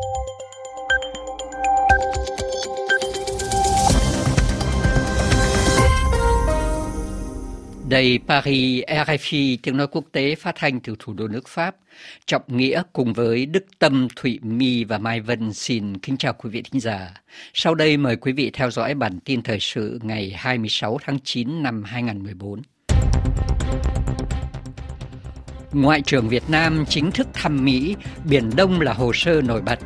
Đây Paris, RFI, tiếng nói quốc tế phát thanh từ thủ đô nước Pháp. Trọng Nghĩa cùng với Đức Tâm, Thụy My và Mai Vân xin kính chào quý vị thính giả. Sau đây mời quý vị theo dõi bản tin thời sự ngày 26 tháng 9 năm 2014. Ngoại trưởng Việt Nam chính thức thăm Mỹ, Biển Đông là hồ sơ nổi bật.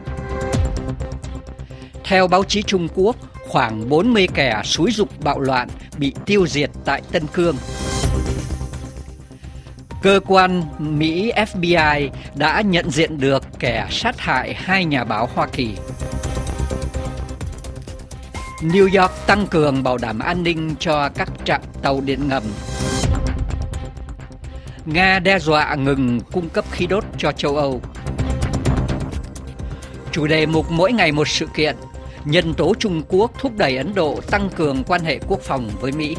Theo báo chí Trung Quốc, khoảng 40 kẻ xúi giục bạo loạn bị tiêu diệt tại Tân Cương. Cơ quan Mỹ FBI đã nhận diện được kẻ sát hại 2 nhà báo Hoa Kỳ. New York tăng cường bảo đảm an ninh cho các trạm tàu điện ngầm. Nga đe dọa ngừng cung cấp khí đốt cho châu Âu. Chủ đề mục mỗi ngày một sự kiện. Nhân tố Trung Quốc thúc đẩy Ấn Độ tăng cường quan hệ quốc phòng với Mỹ.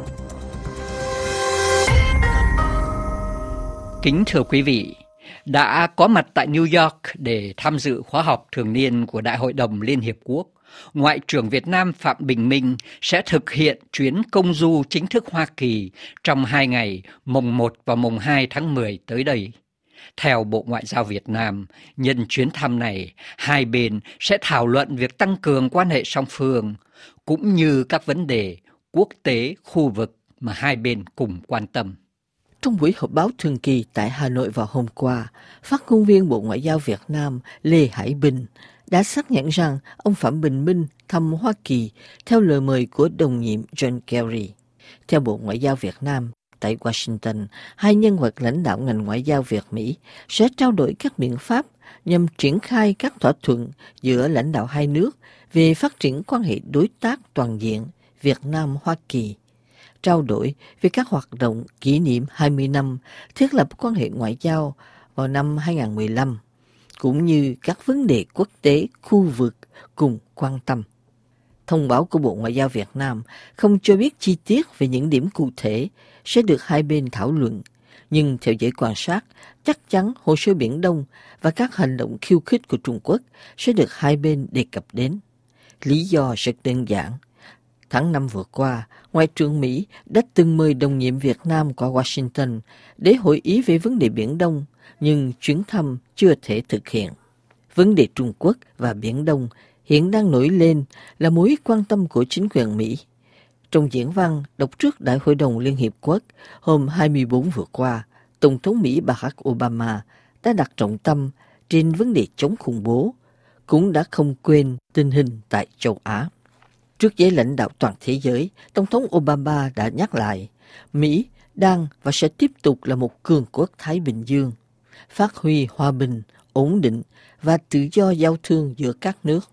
Kính thưa quý vị, đã có mặt tại New York để tham dự khóa họp thường niên của Đại hội đồng Liên Hiệp Quốc, Ngoại trưởng Việt Nam Phạm Bình Minh sẽ thực hiện chuyến công du chính thức Hoa Kỳ trong 2 ngày, mùng 1 và mùng 2 tháng 10 tới đây. Theo Bộ Ngoại giao Việt Nam, nhân chuyến thăm này, hai bên sẽ thảo luận việc tăng cường quan hệ song phương, cũng như các vấn đề quốc tế, khu vực mà hai bên cùng quan tâm. Trong buổi họp báo thường kỳ tại Hà Nội vào hôm qua, phát ngôn viên Bộ Ngoại giao Việt Nam Lê Hải Bình đã xác nhận rằng ông Phạm Bình Minh thăm Hoa Kỳ theo lời mời của đồng nhiệm John Kerry. Theo Bộ Ngoại giao Việt Nam, tại Washington, hai nhân vật lãnh đạo ngành ngoại giao Việt-Mỹ sẽ trao đổi các biện pháp nhằm triển khai các thỏa thuận giữa lãnh đạo hai nước về phát triển quan hệ đối tác toàn diện Việt Nam-Hoa Kỳ, trao đổi về các hoạt động kỷ niệm 20 năm thiết lập quan hệ ngoại giao vào năm 2015, cũng như các vấn đề quốc tế, khu vực cùng quan tâm. Thông báo của Bộ Ngoại giao Việt Nam không cho biết chi tiết về những điểm cụ thể sẽ được hai bên thảo luận, nhưng theo giới quan sát, chắc chắn hồ sơ Biển Đông và các hành động khiêu khích của Trung Quốc sẽ được hai bên đề cập đến. Lý do rất đơn giản. Tháng 5 vừa qua, Ngoại trưởng Mỹ đã từng mời đồng nhiệm Việt Nam qua Washington để hội ý về vấn đề Biển Đông, nhưng chuyến thăm chưa thể thực hiện. Vấn đề Trung Quốc và Biển Đông hiện đang nổi lên là mối quan tâm của chính quyền Mỹ. Trong diễn văn đọc trước Đại hội đồng Liên Hiệp Quốc hôm 24 vừa qua, Tổng thống Mỹ Barack Obama đã đặt trọng tâm trên vấn đề chống khủng bố, cũng đã không quên tình hình tại châu Á. Trước giới lãnh đạo toàn thế giới, Tổng thống Obama đã nhắc lại, Mỹ đang và sẽ tiếp tục là một cường quốc Thái Bình Dương, phát huy hòa bình, ổn định và tự do giao thương giữa các nước.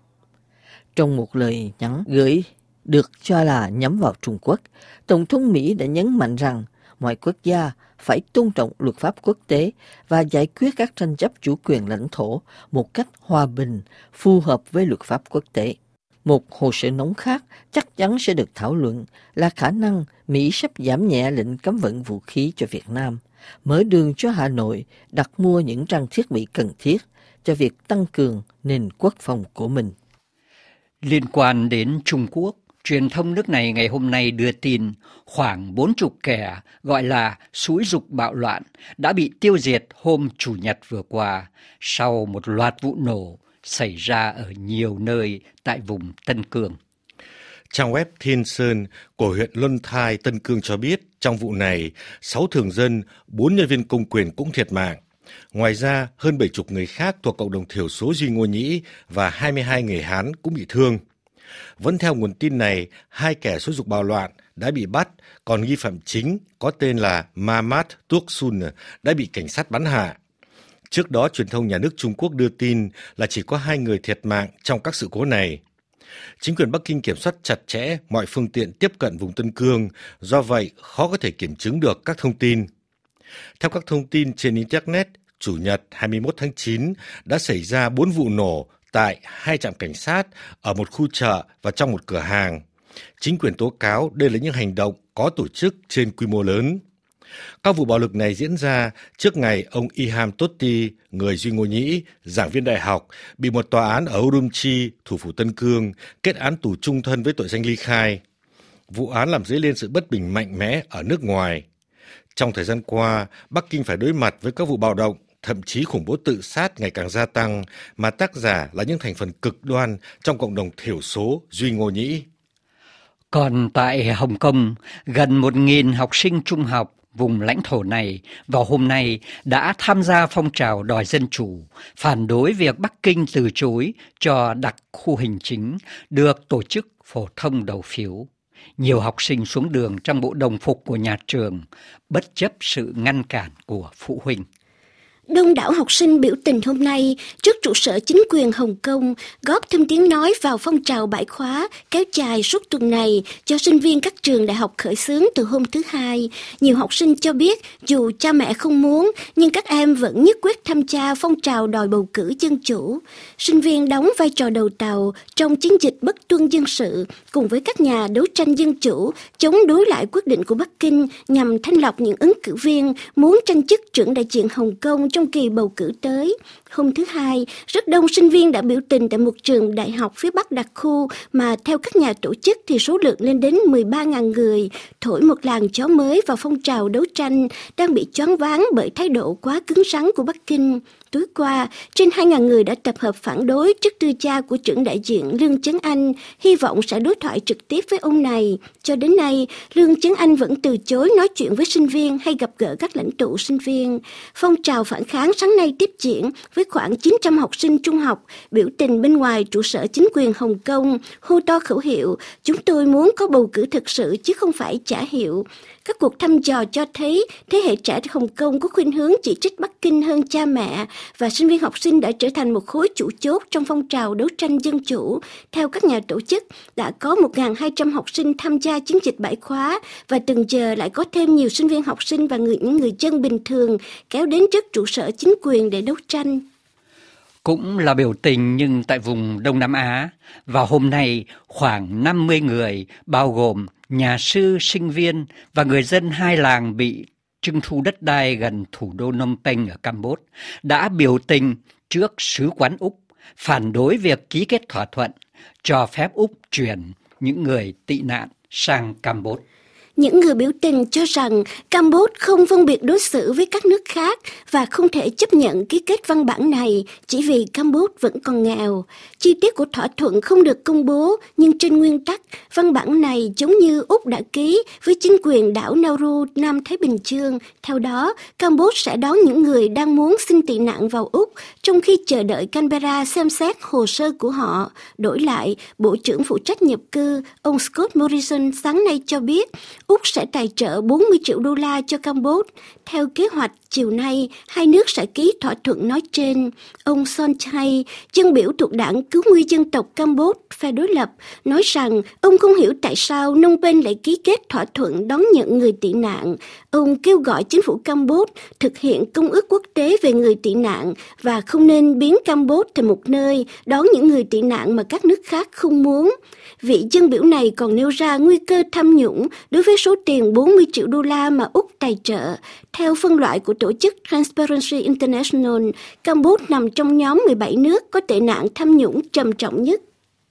Trong một lời nhắn gửi được cho là nhắm vào Trung Quốc, Tổng thống Mỹ đã nhấn mạnh rằng mọi quốc gia phải tôn trọng luật pháp quốc tế và giải quyết các tranh chấp chủ quyền lãnh thổ một cách hòa bình, phù hợp với luật pháp quốc tế. Một hồ sơ nóng khác chắc chắn sẽ được thảo luận là khả năng Mỹ sắp giảm nhẹ lệnh cấm vận vũ khí cho Việt Nam, mở đường cho Hà Nội đặt mua những trang thiết bị cần thiết cho việc tăng cường nền quốc phòng của mình. Liên quan đến Trung Quốc, truyền thông nước này ngày hôm nay đưa tin khoảng 40 kẻ gọi là xúi giục bạo loạn đã bị tiêu diệt hôm Chủ nhật vừa qua sau một loạt vụ nổ xảy ra ở nhiều nơi tại vùng Tân Cương. Trang web Thiên Sơn của huyện Luân Thai, Tân Cương cho biết trong vụ này, 6 thường dân, 4 nhân viên công quyền cũng thiệt mạng. Ngoài ra, hơn 70 người khác thuộc cộng đồng thiểu số Duy Ngô Nhĩ và 22 người Hán cũng bị thương. Vẫn theo nguồn tin này, 2 kẻ xúi giục bạo loạn đã bị bắt, còn nghi phạm chính có tên là Mamat Turksun đã bị cảnh sát bắn hạ. Trước đó, truyền thông nhà nước Trung Quốc đưa tin là chỉ có 2 người thiệt mạng trong các sự cố này. Chính quyền Bắc Kinh kiểm soát chặt chẽ mọi phương tiện tiếp cận vùng Tân Cương, do vậy khó có thể kiểm chứng được các thông tin. Theo các thông tin trên Internet, Chủ nhật 21 tháng 9 đã xảy ra 4 vụ nổ tại 2 trạm cảnh sát ở một khu chợ và trong một cửa hàng. Chính quyền tố cáo đây là những hành động có tổ chức trên quy mô lớn. Các vụ bạo lực này diễn ra trước ngày ông Ilham Tohti, người Duy Ngô Nhĩ, giảng viên đại học, bị một tòa án ở Urumqi, thủ phủ Tân Cương, kết án tù chung thân với tội danh ly khai. Vụ án làm dấy lên sự bất bình mạnh mẽ ở nước ngoài. Trong thời gian qua, Bắc Kinh phải đối mặt với các vụ bạo động, thậm chí khủng bố tự sát ngày càng gia tăng, mà tác giả là những thành phần cực đoan trong cộng đồng thiểu số Duy Ngô Nhĩ. Còn tại Hồng Kông, gần 1.000 học sinh trung học vùng lãnh thổ này vào hôm nay đã tham gia phong trào đòi dân chủ, phản đối việc Bắc Kinh từ chối cho đặc khu hành chính được tổ chức phổ thông đầu phiếu. Nhiều học sinh xuống đường trong bộ đồng phục của nhà trường, bất chấp sự ngăn cản của phụ huynh. Đông đảo học sinh biểu tình hôm nay trước trụ sở chính quyền Hồng Kông góp thêm tiếng nói vào phong trào bãi khóa kéo dài suốt tuần này cho sinh viên các trường đại học khởi xướng từ hôm thứ Hai. Nhiều học sinh cho biết dù cha mẹ không muốn nhưng các em vẫn nhất quyết tham gia phong trào đòi bầu cử dân chủ. Sinh viên đóng vai trò đầu tàu trong chiến dịch bất tuân dân sự cùng với các nhà đấu tranh dân chủ chống đối lại quyết định của Bắc Kinh nhằm thanh lọc những ứng cử viên muốn tranh chức trưởng đại diện Hồng Kông trong kỳ bầu cử tới. Hôm thứ Hai, rất đông sinh viên đã biểu tình tại một trường đại học phía Bắc đặc khu mà theo các nhà tổ chức thì số lượng lên đến 13.000 người, thổi một làn gió mới vào phong trào đấu tranh đang bị choáng váng bởi thái độ quá cứng rắn của Bắc Kinh. Tối qua, trên 2.000 người đã tập hợp phản đối chức tư cha của trưởng đại diện Lương Chấn Anh, hy vọng sẽ đối thoại trực tiếp với ông này. Cho đến nay, Lương Chấn Anh vẫn từ chối nói chuyện với sinh viên hay gặp gỡ các lãnh tụ sinh viên. Phong trào phản kháng sáng nay tiếp diễn với khoảng 900 học sinh trung học biểu tình bên ngoài trụ sở chính quyền Hồng Kông, hô to khẩu hiệu "Chúng tôi muốn có bầu cử thực sự chứ không phải trả hiệu". Các cuộc thăm dò cho thấy thế hệ trẻ Hồng Kông có khuynh hướng chỉ trích Bắc Kinh hơn cha mẹ và sinh viên học sinh đã trở thành một khối chủ chốt trong phong trào đấu tranh dân chủ. Theo các nhà tổ chức, đã có 1.200 học sinh tham gia chiến dịch bãi khóa và từng giờ lại có thêm nhiều sinh viên học sinh và những người dân bình thường kéo đến trước trụ sở chính quyền để đấu tranh. Cũng là biểu tình nhưng tại vùng Đông Nam Á, vào hôm nay khoảng 50 người bao gồm nhà sư, sinh viên và người dân hai làng bị trưng thu đất đai gần thủ đô Phnom Penh ở Campuchia đã biểu tình trước sứ quán Úc, phản đối việc ký kết thỏa thuận cho phép Úc chuyển những người tị nạn sang Campuchia. Những người biểu tình cho rằng Campuchia không phân biệt đối xử với các nước khác và không thể chấp nhận ký kết văn bản này chỉ vì Campuchia vẫn còn nghèo. Chi tiết của thỏa thuận không được công bố, nhưng trên nguyên tắc, văn bản này giống như Úc đã ký với chính quyền đảo Nauru, Nam Thái Bình Dương. Theo đó, Campuchia sẽ đón những người đang muốn xin tị nạn vào Úc, trong khi chờ đợi Canberra xem xét hồ sơ của họ. Đổi lại, Bộ trưởng phụ trách nhập cư, ông Scott Morrison sáng nay cho biết, Úc sẽ tài trợ 40 triệu đô la cho Campuchia. Theo kế hoạch, chiều nay, hai nước sẽ ký thỏa thuận nói trên. Ông Son Chai, dân biểu thuộc đảng Cứu nguy dân tộc Campuchia, phe đối lập, nói rằng ông không hiểu tại sao Phnom Penh lại ký kết thỏa thuận đón nhận người tị nạn. Ông kêu gọi chính phủ Campuchia thực hiện công ước quốc tế về người tị nạn và không nên biến Campuchia thành một nơi đón những người tị nạn mà các nước khác không muốn. Vị dân biểu này còn nêu ra nguy cơ tham nhũng đối với số tiền 40 triệu đô la mà Úc tài trợ. Theo phân loại của tổ chức Transparency International, Campuchia nằm trong nhóm 17 nước có tệ nạn tham nhũng trầm trọng nhất.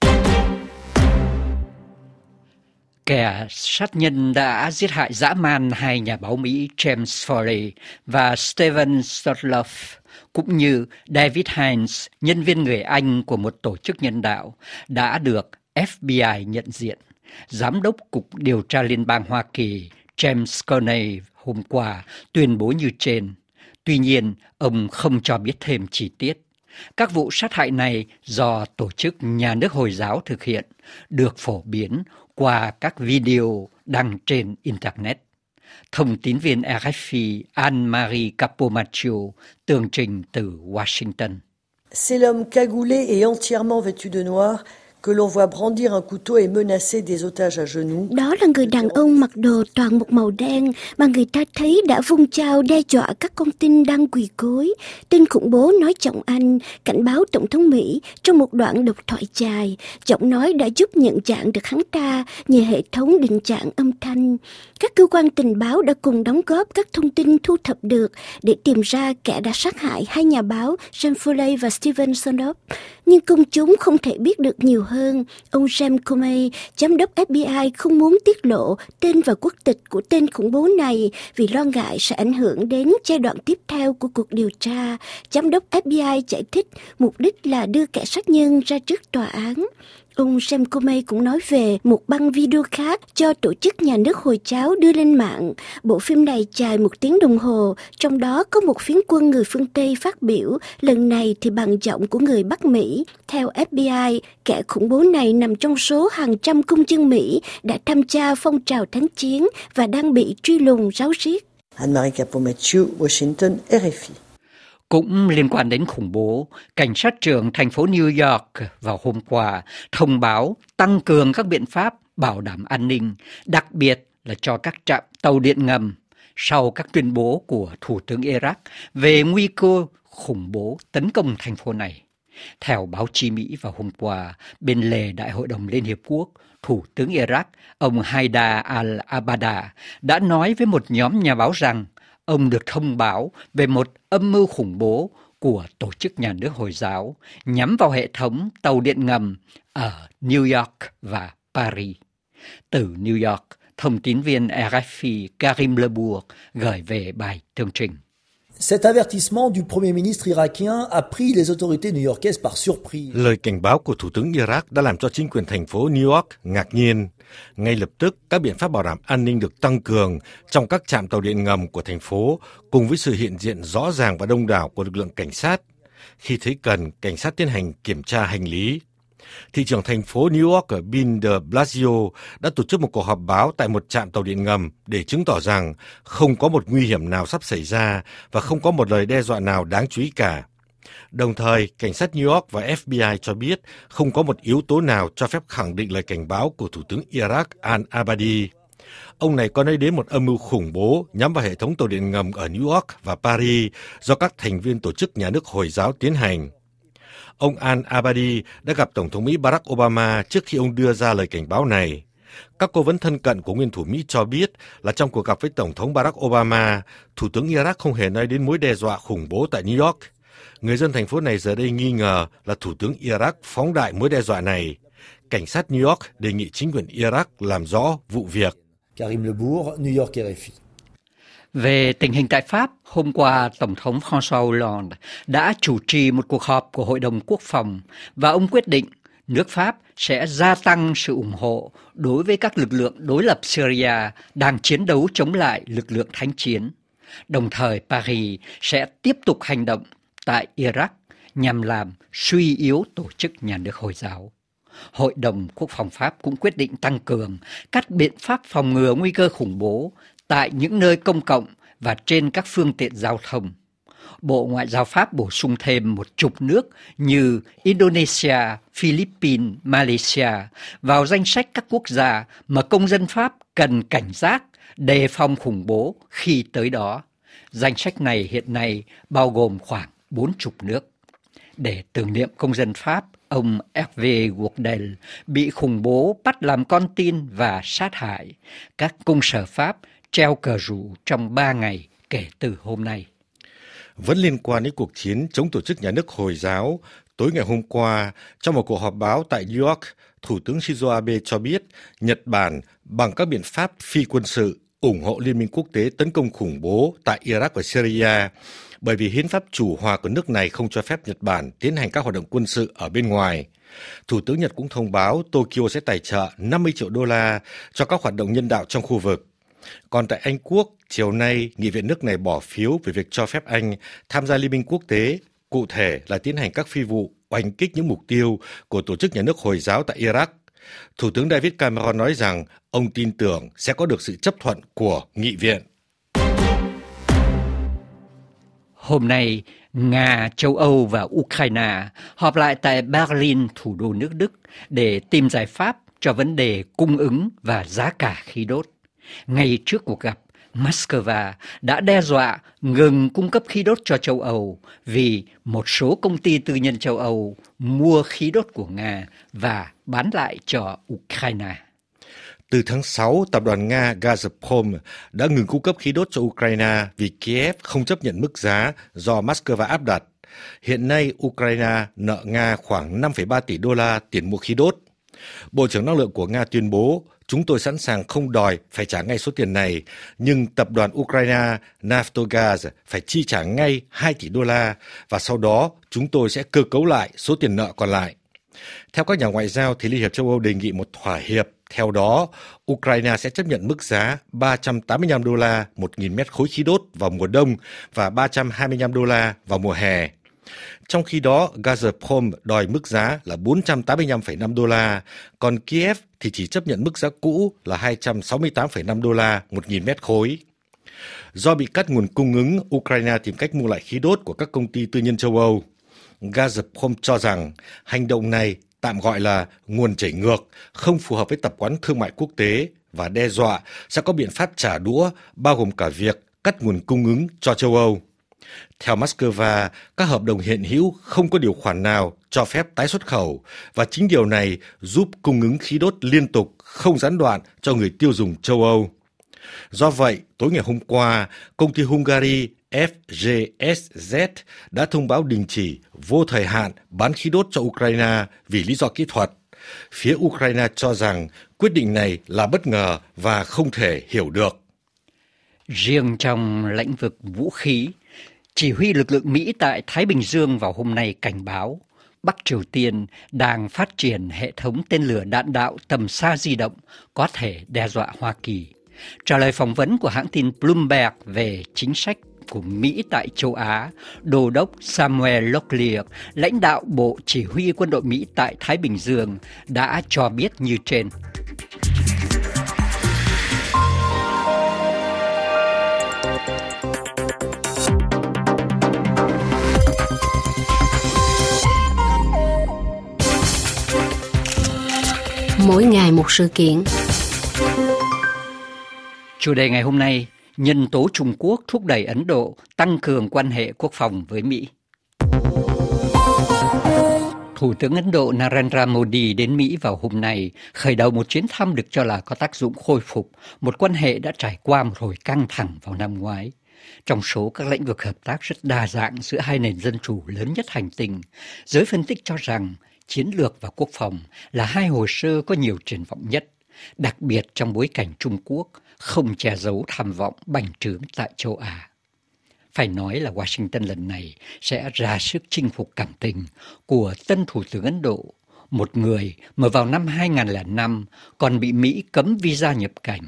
Kẻ sát nhân đã giết hại dã man hai nhà báo Mỹ James Foley và Stephen Stotloff, cũng như David Hines, nhân viên người Anh của một tổ chức nhân đạo, đã được FBI nhận diện. Giám đốc Cục Điều tra Liên bang Hoa Kỳ James Comey hôm qua tuyên bố như trên. Tuy nhiên, ông không cho biết thêm chi tiết. Các vụ sát hại này do tổ chức nhà nước Hồi giáo thực hiện, được phổ biến qua các video đăng trên Internet. Thông tín viên RFI Anne-Marie Capomaccio tường trình từ Washington. C'est l'homme cagoulé et entièrement vêtu de noir que l'on voit brandir un couteau et menacer des otages à genoux. Đó là người đàn ông mặc đồ toàn một màu đen mà người ta thấy đã vung dao đe dọa các con tin đang quỳ gối. Tên khủng bố nói giọng Anh, cảnh báo Tổng thống Mỹ trong một đoạn độc thoại dài. Giọng nói đã giúp nhận dạng được hắn ta nhờ hệ thống định dạng âm thanh. Các cơ quan tình báo đã cùng đóng góp các thông tin thu thập được để tìm ra kẻ đã sát hại hai nhà báo James Foley và Steven Sundop. Nhưng công chúng không thể biết được nhiều hơn. Ông James Comey, giám đốc FBI, không muốn tiết lộ tên và quốc tịch của tên khủng bố này vì lo ngại sẽ ảnh hưởng đến giai đoạn tiếp theo của cuộc điều tra. Giám đốc FBI giải thích mục đích là đưa kẻ sát nhân ra trước tòa án. Ông James Comey cũng nói về một băng video khác do tổ chức nhà nước Hồi giáo đưa lên mạng. Bộ phim này dài 1 tiếng đồng hồ, trong đó có một phiến quân người phương Tây phát biểu, lần này thì bằng giọng của người Bắc Mỹ. Theo FBI, kẻ khủng bố này nằm trong số hàng trăm công dân Mỹ đã tham gia phong trào thánh chiến và đang bị truy lùng ráo riết. Anne-Marie Capomathieu, Washington, RFI. Cũng liên quan đến khủng bố, cảnh sát trưởng thành phố New York vào hôm qua thông báo tăng cường các biện pháp bảo đảm an ninh, đặc biệt là cho các trạm tàu điện ngầm sau các tuyên bố của Thủ tướng Iraq về nguy cơ khủng bố tấn công thành phố này. Theo báo chí Mỹ vào hôm qua, bên lề Đại hội đồng Liên Hiệp Quốc, Thủ tướng Iraq, ông Haidar al-Abadi đã nói với một nhóm nhà báo rằng ông được thông báo về một âm mưu khủng bố của tổ chức nhà nước Hồi giáo nhắm vào hệ thống tàu điện ngầm ở New York và Paris. Từ New York, thông tín viên RFI Karim Lebourg gửi về bài tường trình. Cet avertissement du Premier ministre irakien a pris les autorités new-yorkaises par surprise. Lời cảnh báo của Thủ tướng Iraq đã làm cho chính quyền thành phố New York ngạc nhiên. Ngay lập tức, các biện pháp bảo đảm an ninh được tăng cường trong các trạm tàu điện ngầm của thành phố, cùng với sự hiện diện rõ ràng và đông đảo của lực lượng cảnh sát. Khi thấy cần, cảnh sát tiến hành kiểm tra hành lý. Thị trưởng thành phố New York Bill de Blasio đã tổ chức một cuộc họp báo tại một trạm tàu điện ngầm để chứng tỏ rằng không có một nguy hiểm nào sắp xảy ra và không có một lời đe dọa nào đáng chú ý cả. Đồng thời, cảnh sát New York và FBI cho biết không có một yếu tố nào cho phép khẳng định lời cảnh báo của Thủ tướng Iraq al-Abadi. Ông này có nói đến một âm mưu khủng bố nhắm vào hệ thống tàu điện ngầm ở New York và Paris do các thành viên tổ chức nhà nước Hồi giáo tiến hành. Ông al-Abadi đã gặp Tổng thống Mỹ Barack Obama trước khi ông đưa ra lời cảnh báo này. Các cố vấn thân cận của nguyên thủ Mỹ cho biết là trong cuộc gặp với Tổng thống Barack Obama, Thủ tướng Iraq không hề nói đến mối đe dọa khủng bố tại New York. Người dân thành phố này giờ đây nghi ngờ là Thủ tướng Iraq phóng đại mối đe dọa này. Cảnh sát New York đề nghị chính quyền Iraq làm rõ vụ việc. Karim Lebourg, New York, RFI. Về tình hình tại Pháp, hôm qua Tổng thống François Hollande đã chủ trì một cuộc họp của Hội đồng Quốc phòng và ông quyết định nước Pháp sẽ gia tăng sự ủng hộ đối với các lực lượng đối lập Syria đang chiến đấu chống lại lực lượng thánh chiến. Đồng thời Paris sẽ tiếp tục hành động tại Iraq nhằm làm suy yếu tổ chức nhà nước Hồi giáo. Hội đồng Quốc phòng Pháp cũng quyết định tăng cường các biện pháp phòng ngừa nguy cơ khủng bố tại những nơi công cộng và trên các phương tiện giao thông. Bộ Ngoại giao Pháp bổ sung thêm một chục nước như Indonesia, Philippines, Malaysia vào danh sách các quốc gia mà công dân Pháp cần cảnh giác, đề phòng khủng bố khi tới đó. Danh sách này hiện nay bao gồm khoảng 40 nước. Để tưởng niệm công dân Pháp, ông Hervé Gourdel bị khủng bố bắt làm con tin và sát hại. Các công sở Pháp treo cờ rủ trong 3 ngày kể từ hôm nay. Vẫn liên quan đến cuộc chiến chống tổ chức nhà nước Hồi giáo, tối ngày hôm qua, trong một cuộc họp báo tại New York, Thủ tướng Shinzo Abe cho biết Nhật Bản bằng các biện pháp phi quân sự ủng hộ Liên minh quốc tế tấn công khủng bố tại Iraq và Syria, bởi vì hiến pháp chủ hòa của nước này không cho phép Nhật Bản tiến hành các hoạt động quân sự ở bên ngoài. Thủ tướng Nhật cũng thông báo Tokyo sẽ tài trợ 50 triệu đô la cho các hoạt động nhân đạo trong khu vực. Còn tại Anh Quốc, chiều nay, Nghị viện nước này bỏ phiếu về việc cho phép Anh tham gia Liên minh quốc tế, cụ thể là tiến hành các phi vụ oanh kích những mục tiêu của tổ chức nhà nước Hồi giáo tại Iraq. Thủ tướng David Cameron nói rằng ông tin tưởng sẽ có được sự chấp thuận của Nghị viện. Hôm nay, Nga, châu Âu và Ukraine họp lại tại Berlin, thủ đô nước Đức, để tìm giải pháp cho vấn đề cung ứng và giá cả khí đốt. Ngay trước cuộc gặp, Moscow đã đe dọa ngừng cung cấp khí đốt cho châu Âu vì một số công ty tư nhân châu Âu mua khí đốt của Nga và bán lại cho Ukraine. Từ tháng 6, tập đoàn Nga Gazprom đã ngừng cung cấp khí đốt cho Ukraine vì Kiev không chấp nhận mức giá do Moscow áp đặt. Hiện nay, Ukraine nợ Nga khoảng 5,3 tỷ đô la tiền mua khí đốt. Bộ trưởng Năng lượng của Nga tuyên bố, chúng tôi sẵn sàng không đòi phải trả ngay số tiền này, nhưng tập đoàn Ukraine Naftogaz phải chi trả ngay 2 tỷ đô la và sau đó chúng tôi sẽ cơ cấu lại số tiền nợ còn lại. Theo các nhà ngoại giao, thì Liên hiệp châu Âu đề nghị một thỏa hiệp. Theo đó, Ukraine sẽ chấp nhận mức giá 385 đô la 1.000 mét khối khí đốt vào mùa đông và 325 đô la vào mùa hè. Trong khi đó, Gazprom đòi mức giá là 485,5 đô la, còn Kiev thì chỉ chấp nhận mức giá cũ là 268,5 đô la 1.000 mét khối. Do bị cắt nguồn cung ứng, Ukraine tìm cách mua lại khí đốt của các công ty tư nhân châu Âu. Gazprom cho rằng hành động này tạm gọi là nguồn chảy ngược, không phù hợp với tập quán thương mại quốc tế và đe dọa sẽ có biện pháp trả đũa, bao gồm cả việc cắt nguồn cung ứng cho châu Âu. Theo Moscow, các hợp đồng hiện hữu không có điều khoản nào cho phép tái xuất khẩu và chính điều này giúp cung ứng khí đốt liên tục, không gián đoạn cho người tiêu dùng châu Âu. Do vậy, tối ngày hôm qua, công ty Hungary FGSZ đã thông báo đình chỉ vô thời hạn bán khí đốt cho Ukraine vì lý do kỹ thuật. Phía Ukraine cho rằng quyết định này là bất ngờ và không thể hiểu được. Riêng trong lĩnh vực vũ khí, chỉ huy lực lượng Mỹ tại Thái Bình Dương vào hôm nay cảnh báo Bắc Triều Tiên đang phát triển hệ thống tên lửa đạn đạo tầm xa di động có thể đe dọa Hoa Kỳ. Trả lời phỏng vấn của hãng tin Bloomberg về chính sách của Mỹ tại châu Á, Đô đốc Samuel Locklear, lãnh đạo Bộ Chỉ huy Quân đội Mỹ tại Thái Bình Dương, đã cho biết như trên. Mỗi ngày một sự kiện. Chủ đề ngày hôm nay, nhân tố Trung Quốc thúc đẩy Ấn Độ tăng cường quan hệ quốc phòng với Mỹ. Thủ tướng Ấn Độ Narendra Modi đến Mỹ vào hôm nay, khởi đầu một chuyến thăm được cho là có tác dụng khôi phục một quan hệ đã trải qua một hồi căng thẳng vào năm ngoái. Trong số các lĩnh vực hợp tác rất đa dạng giữa hai nền dân chủ lớn nhất hành tinh, giới phân tích cho rằng chiến lược và quốc phòng là hai hồ sơ có nhiều triển vọng nhất, đặc biệt trong bối cảnh Trung Quốc không che giấu tham vọng bành trướng tại châu Á. Phải nói là Washington lần này sẽ ra sức chinh phục cảm tình của tân Thủ tướng Ấn Độ, một người mà vào năm 2005 còn bị Mỹ cấm visa nhập cảnh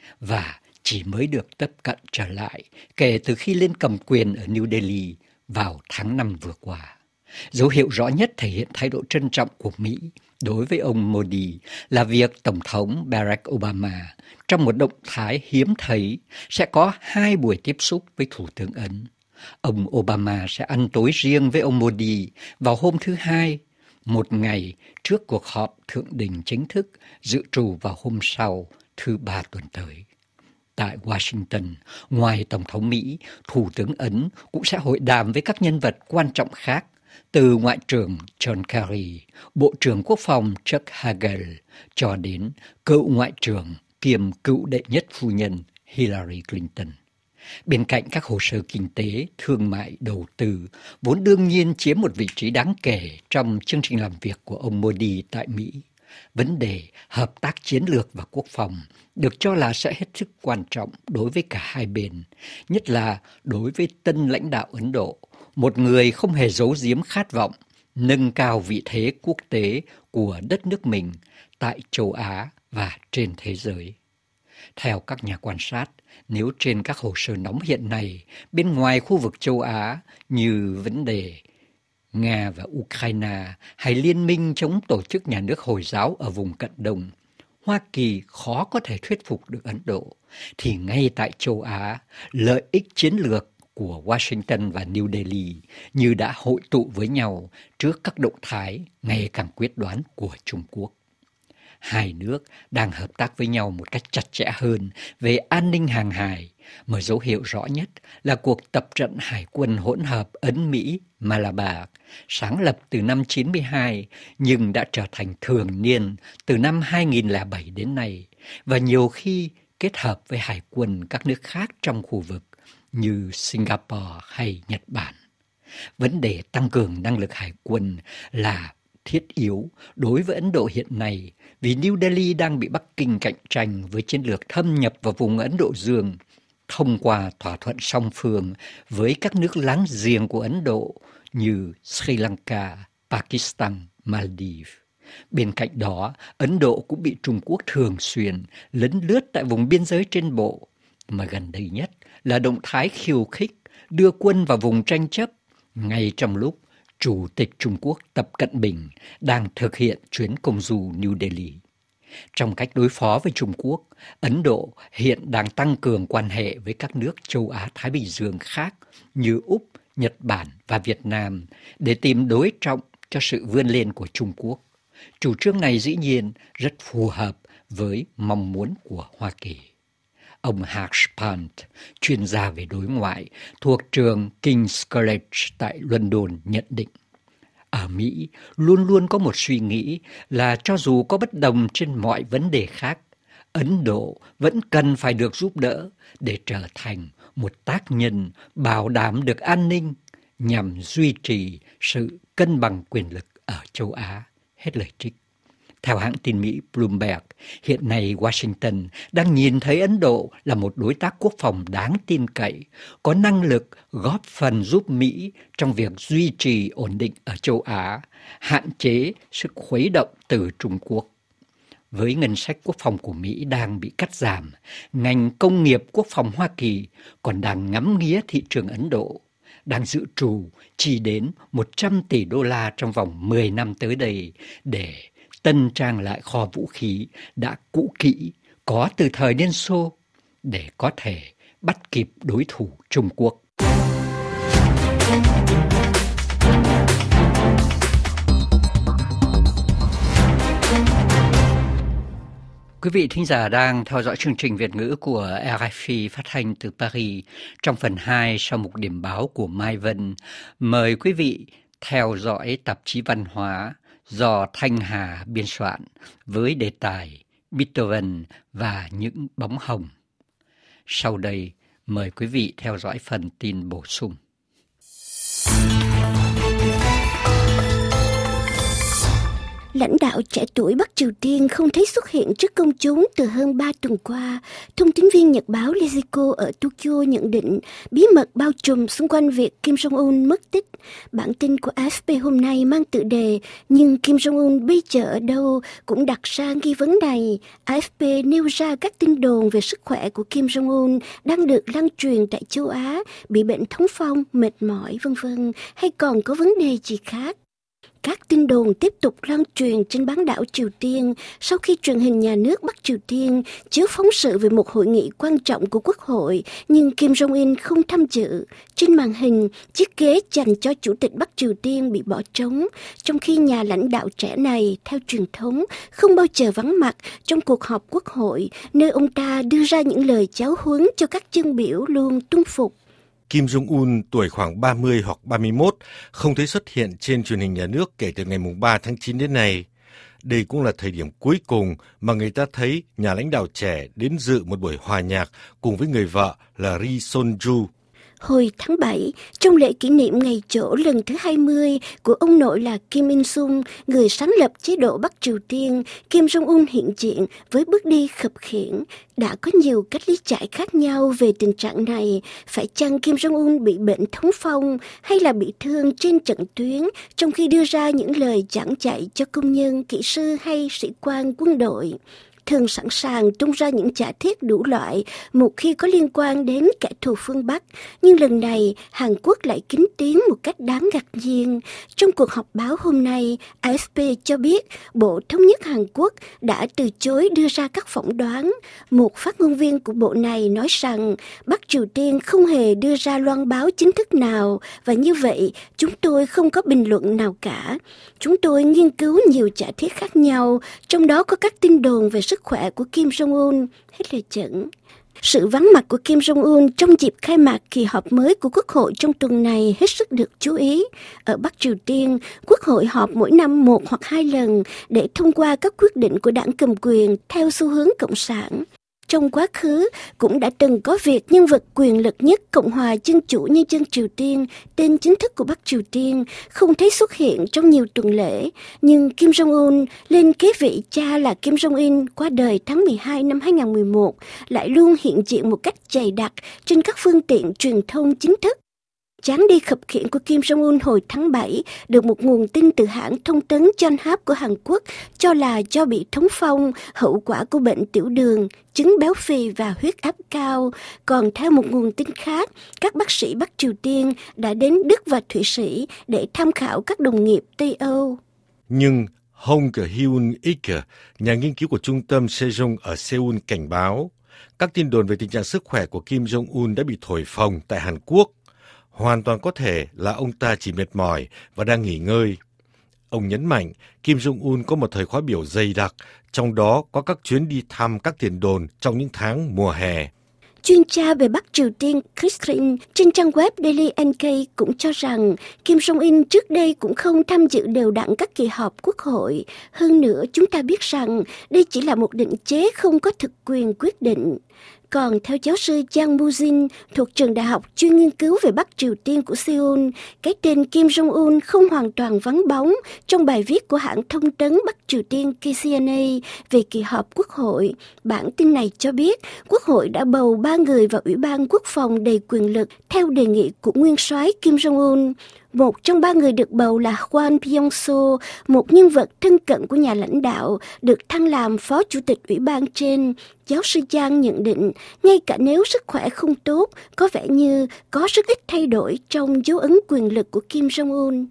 và chỉ mới được tiếp cận trở lại kể từ khi lên cầm quyền ở New Delhi vào tháng 5 vừa qua. Dấu hiệu rõ nhất thể hiện thái độ trân trọng của Mỹ đối với ông Modi là việc Tổng thống Barack Obama trong một động thái hiếm thấy sẽ có 2 buổi tiếp xúc với Thủ tướng Ấn. Ông Obama sẽ ăn tối riêng với ông Modi vào hôm thứ Hai, một ngày trước cuộc họp thượng đỉnh chính thức dự trù vào hôm sau, thứ Ba tuần tới. Tại Washington, ngoài Tổng thống Mỹ, Thủ tướng Ấn cũng sẽ hội đàm với các nhân vật quan trọng khác, từ Ngoại trưởng John Kerry, Bộ trưởng Quốc phòng Chuck Hagel, cho đến cựu Ngoại trưởng kiêm cựu đệ nhất phu nhân Hillary Clinton. Bên cạnh các hồ sơ kinh tế, thương mại, đầu tư, vốn đương nhiên chiếm một vị trí đáng kể trong chương trình làm việc của ông Modi tại Mỹ, vấn đề hợp tác chiến lược và quốc phòng được cho là sẽ hết sức quan trọng đối với cả hai bên, nhất là đối với tân lãnh đạo Ấn Độ, một người không hề giấu giếm khát vọng nâng cao vị thế quốc tế của đất nước mình tại châu Á và trên thế giới. Theo các nhà quan sát, nếu trên các hồ sơ nóng hiện nay, bên ngoài khu vực châu Á như vấn đề Nga và Ukraine hay liên minh chống tổ chức nhà nước Hồi giáo ở vùng Cận Đông, Hoa Kỳ khó có thể thuyết phục được Ấn Độ, thì ngay tại châu Á, lợi ích chiến lược của Washington và New Delhi như đã hội tụ với nhau trước các động thái ngày càng quyết đoán của Trung Quốc. Hai nước đang hợp tác với nhau một cách chặt chẽ hơn về an ninh hàng hải, mà dấu hiệu rõ nhất là cuộc tập trận hải quân hỗn hợp Ấn-Mỹ Malabar, sáng lập từ năm 92 nhưng đã trở thành thường niên từ năm 2007 đến nay, và nhiều khi kết hợp với hải quân các nước khác trong khu vực như Singapore hay Nhật Bản. Vấn đề tăng cường năng lực hải quân là thiết yếu đối với Ấn Độ hiện nay vì New Delhi đang bị Bắc Kinh cạnh tranh với chiến lược thâm nhập vào vùng Ấn Độ Dương thông qua thỏa thuận song phương với các nước láng giềng của Ấn Độ như Sri Lanka, Pakistan, Maldives. Bên cạnh đó, Ấn Độ cũng bị Trung Quốc thường xuyên lấn lướt tại vùng biên giới trên bộ, mà gần đây nhất là động thái khiêu khích đưa quân vào vùng tranh chấp ngay trong lúc Chủ tịch Trung Quốc Tập Cận Bình đang thực hiện chuyến công du New Delhi. Trong cách đối phó với Trung Quốc, Ấn Độ hiện đang tăng cường quan hệ với các nước châu Á-Thái Bình Dương khác như Úc, Nhật Bản và Việt Nam để tìm đối trọng cho sự vươn lên của Trung Quốc. Chủ trương này dĩ nhiên rất phù hợp với mong muốn của Hoa Kỳ. Ông Harsh Pant, chuyên gia về đối ngoại thuộc trường King's College tại London nhận định, ở Mỹ luôn luôn có một suy nghĩ là cho dù có bất đồng trên mọi vấn đề khác, Ấn Độ vẫn cần phải được giúp đỡ để trở thành một tác nhân bảo đảm được an ninh nhằm duy trì sự cân bằng quyền lực ở châu Á. Hết lời trích. Theo hãng tin Mỹ Bloomberg, hiện nay Washington đang nhìn thấy Ấn Độ là một đối tác quốc phòng đáng tin cậy, có năng lực góp phần giúp Mỹ trong việc duy trì ổn định ở châu Á, hạn chế sức khuấy động từ Trung Quốc. Với ngân sách quốc phòng của Mỹ đang bị cắt giảm, ngành công nghiệp quốc phòng Hoa Kỳ còn đang ngắm nghía thị trường Ấn Độ, đang dự trù chi đến 100 tỷ đô la trong vòng 10 năm tới đây để tân trang lại kho vũ khí đã cũ kỹ có từ thời Liên Xô để có thể bắt kịp đối thủ Trung Quốc. Quý vị thính giả đang theo dõi chương trình Việt ngữ của RFI phát thanh từ Paris. Trong phần 2 sau mục điểm báo của Mai Vân, mời quý vị theo dõi tạp chí văn hóa do Thanh Hà biên soạn với đề tài Beethoven và những bóng hồng. Sau đây, mời quý vị theo dõi phần tin bổ sung. Lãnh đạo trẻ tuổi Bắc Triều Tiên không thấy xuất hiện trước công chúng từ hơn 3 tuần qua. Thông tín viên nhật báo Lezico ở Tokyo nhận định bí mật bao trùm xung quanh việc Kim Jong-un mất tích. Bản tin của AFP hôm nay mang tựa đề "Nhưng Kim Jong-un bây giờ ở đâu?" cũng đặt ra nghi vấn này. AFP nêu ra các tin đồn về sức khỏe của Kim Jong-un đang được lan truyền tại châu Á, bị bệnh thống phong, mệt mỏi, v.v. hay còn có vấn đề gì khác. Các tin đồn tiếp tục lan truyền trên bán đảo Triều Tiên sau khi truyền hình nhà nước Bắc Triều Tiên chiếu phóng sự về một hội nghị quan trọng của Quốc hội, nhưng Kim Jong-un không tham dự. Trên màn hình, chiếc ghế dành cho Chủ tịch Bắc Triều Tiên bị bỏ trống, trong khi nhà lãnh đạo trẻ này, theo truyền thống, không bao giờ vắng mặt trong cuộc họp Quốc hội, nơi ông ta đưa ra những lời giáo huấn cho các dân biểu luôn tuân phục. Kim Jong-un tuổi khoảng 30 hoặc 31 không thấy xuất hiện trên truyền hình nhà nước kể từ ngày 3 tháng 9 đến nay. Đây cũng là thời điểm cuối cùng mà người ta thấy nhà lãnh đạo trẻ đến dự một buổi hòa nhạc cùng với người vợ là Ri Son-ju. Hồi tháng 7, trong lễ kỷ niệm ngày giỗ lần thứ 20 của ông nội là Kim Il-sung, người sáng lập chế độ Bắc Triều Tiên, Kim Jong-un hiện diện với bước đi khập khiễng. Đã có nhiều cách lý giải khác nhau về tình trạng này. Phải chăng Kim Jong-un bị bệnh thống phong hay là bị thương trên trận tuyến trong khi đưa ra những lời giảng dạy cho công nhân, kỹ sư hay sĩ quan quân đội? thường sẵn sàng tung ra những giả thiết đủ loại một khi có liên quan đến kẻ thù phương Bắc. Nhưng lần này, Hàn Quốc lại kín tiếng một cách đáng ngạc nhiên. Trong cuộc họp báo hôm nay, AFP cho biết Bộ Thống nhất Hàn Quốc đã từ chối đưa ra các phỏng đoán. Một phát ngôn viên của bộ này nói rằng Bắc Triều Tiên không hề đưa ra loan báo chính thức nào, và như vậy chúng tôi không có bình luận nào cả. Chúng tôi nghiên cứu nhiều giả thiết khác nhau, trong đó có các tin đồn về sức khỏe của Kim Jong-un. Hết lời dẫn. Sự vắng mặt của Kim Jong-un trong dịp khai mạc kỳ họp mới của Quốc hội trong tuần này hết sức được chú ý. Ở Bắc Triều Tiên, Quốc hội họp mỗi năm 1 hoặc 2 lần để thông qua các quyết định của đảng cầm quyền theo xu hướng cộng sản. Trong quá khứ, cũng đã từng có việc nhân vật quyền lực nhất Cộng hòa Dân chủ Nhân dân Triều Tiên, tên chính thức của Bắc Triều Tiên, không thấy xuất hiện trong nhiều tuần lễ. Nhưng Kim Jong-un lên kế vị cha là Kim Jong-il qua đời tháng 12 năm 2011, lại luôn hiện diện một cách dày đặc trên các phương tiện truyền thông chính thức. Chuyến đi khập khiễng của Kim Jong-un hồi tháng 7 được một nguồn tin từ hãng thông tấn Yonhap của Hàn Quốc cho là do bị thống phong, hậu quả của bệnh tiểu đường, chứng béo phì và huyết áp cao. Còn theo một nguồn tin khác, các bác sĩ Bắc Triều Tiên đã đến Đức và Thụy Sĩ để tham khảo các đồng nghiệp Tây Âu. Nhưng Hong Hyun-ik, nhà nghiên cứu của trung tâm Sejong ở Seoul cảnh báo, các tin đồn về tình trạng sức khỏe của Kim Jong-un đã bị thổi phồng tại Hàn Quốc. Hoàn toàn có thể là ông ta chỉ mệt mỏi và đang nghỉ ngơi. Ông nhấn mạnh Kim Jong-un có một thời khóa biểu dày đặc, trong đó có các chuyến đi thăm các tiền đồn trong những tháng mùa hè. Chuyên gia về Bắc Triều Tiên Christine trên trang web Daily NK cũng cho rằng Kim Jong-un trước đây cũng không tham dự đều đặn các kỳ họp quốc hội. Hơn nữa, chúng ta biết rằng đây chỉ là một định chế không có thực quyền quyết định. Còn theo giáo sư Jang Moo-jin thuộc trường đại học chuyên nghiên cứu về Bắc Triều Tiên của Seoul, cái tên Kim Jong-un không hoàn toàn vắng bóng trong bài viết của hãng thông tấn Bắc Triều Tiên KCNA về kỳ họp quốc hội. Bản tin này cho biết quốc hội đã bầu 3 người vào Ủy ban Quốc phòng đầy quyền lực theo đề nghị của nguyên soái Kim Jong-un. Một trong 3 người được bầu là Hwang Pyong-so, một nhân vật thân cận của nhà lãnh đạo, được thăng làm phó chủ tịch ủy ban trên. Giáo sư Giang nhận định, ngay cả nếu sức khỏe không tốt, có vẻ như có rất ít thay đổi trong dấu ấn quyền lực của Kim Jong-un.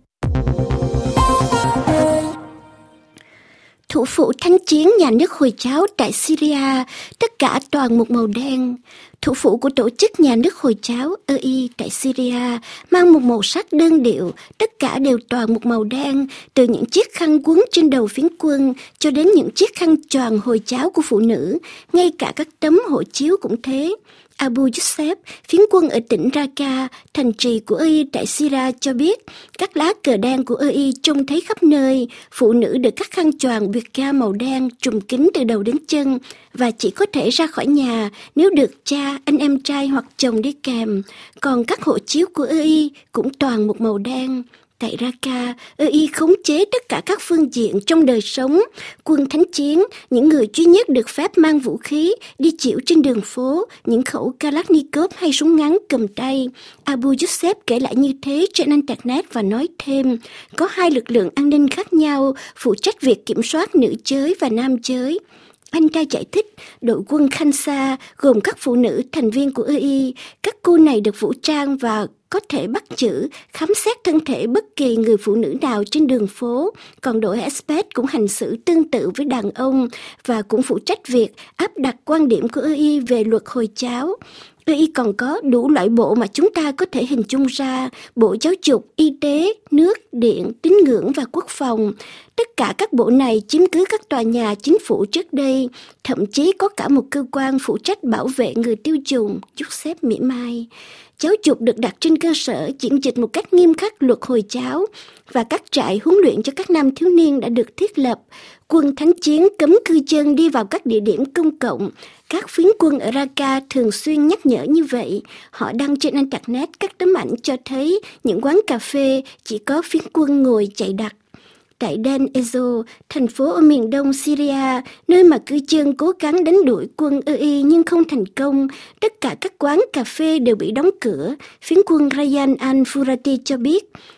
Thủ phủ thánh chiến nhà nước Hồi giáo tại Syria, tất cả toàn một màu đen. Thủ phủ của tổ chức nhà nước Hồi giáo EI tại Syria mang một màu sắc đơn điệu, tất cả đều toàn một màu đen, từ những chiếc khăn quấn trên đầu phiến quân cho đến những chiếc khăn choàng Hồi giáo của phụ nữ, ngay cả các tấm hộ chiếu cũng thế. Abu Yusef, phiến quân ở tỉnh Raqqa, thành trì của EI tại Syria cho biết, các lá cờ đen của EI trông thấy khắp nơi, phụ nữ được các khăn choàng bịt ga màu đen trùm kín từ đầu đến chân và chỉ có thể ra khỏi nhà nếu được cha, anh em trai hoặc chồng đi kèm. Còn các hộ chiếu của EI cũng toàn một màu đen. Tại Raqqa, EI khống chế tất cả các phương diện trong đời sống. Quân thánh chiến, những người duy nhất được phép mang vũ khí, đi chịu trên đường phố, những khẩu Kalashnikov hay súng ngắn cầm tay. Abu Yusef kể lại như thế trên Internet và nói thêm, có 2 lực lượng an ninh khác nhau phụ trách việc kiểm soát nữ giới và nam giới. Anh ta giải thích, đội quân Khansa gồm các phụ nữ thành viên của EI, các cô này được vũ trang và có thể bắt giữ, khám xét thân thể bất kỳ người phụ nữ nào trên đường phố. Còn đội Hesped cũng hành xử tương tự với đàn ông và cũng phụ trách việc áp đặt quan điểm của EI về luật Hồi giáo. EI còn có đủ loại bộ mà chúng ta có thể hình dung ra, bộ giáo dục, y tế, nước, điện, tín ngưỡng và quốc phòng. Tất cả các bộ này chiếm cứ các tòa nhà chính phủ trước đây, thậm chí có cả một cơ quan phụ trách bảo vệ người tiêu dùng, Yusef mỉa mai. Giáo dục được đặt trên cơ sở diễn dịch một cách nghiêm khắc luật Hồi giáo và các trại huấn luyện cho các nam thiếu niên đã được thiết lập. Quân thánh chiến cấm cư dân đi vào các địa điểm công cộng. Các phiến quân ở Raqqa thường xuyên nhắc nhở như vậy. Họ đăng trên Internet các tấm ảnh cho thấy những quán cà phê chỉ có phiến quân ngồi chạy đặc. Tại Dan Ezo, thành phố ở miền đông Syria, nơi mà cư dân cố gắng đánh đuổi quân EI nhưng không thành công, tất cả các quán cà phê đều bị đóng cửa. Phiến quân Rayyan al-Furati cho biết,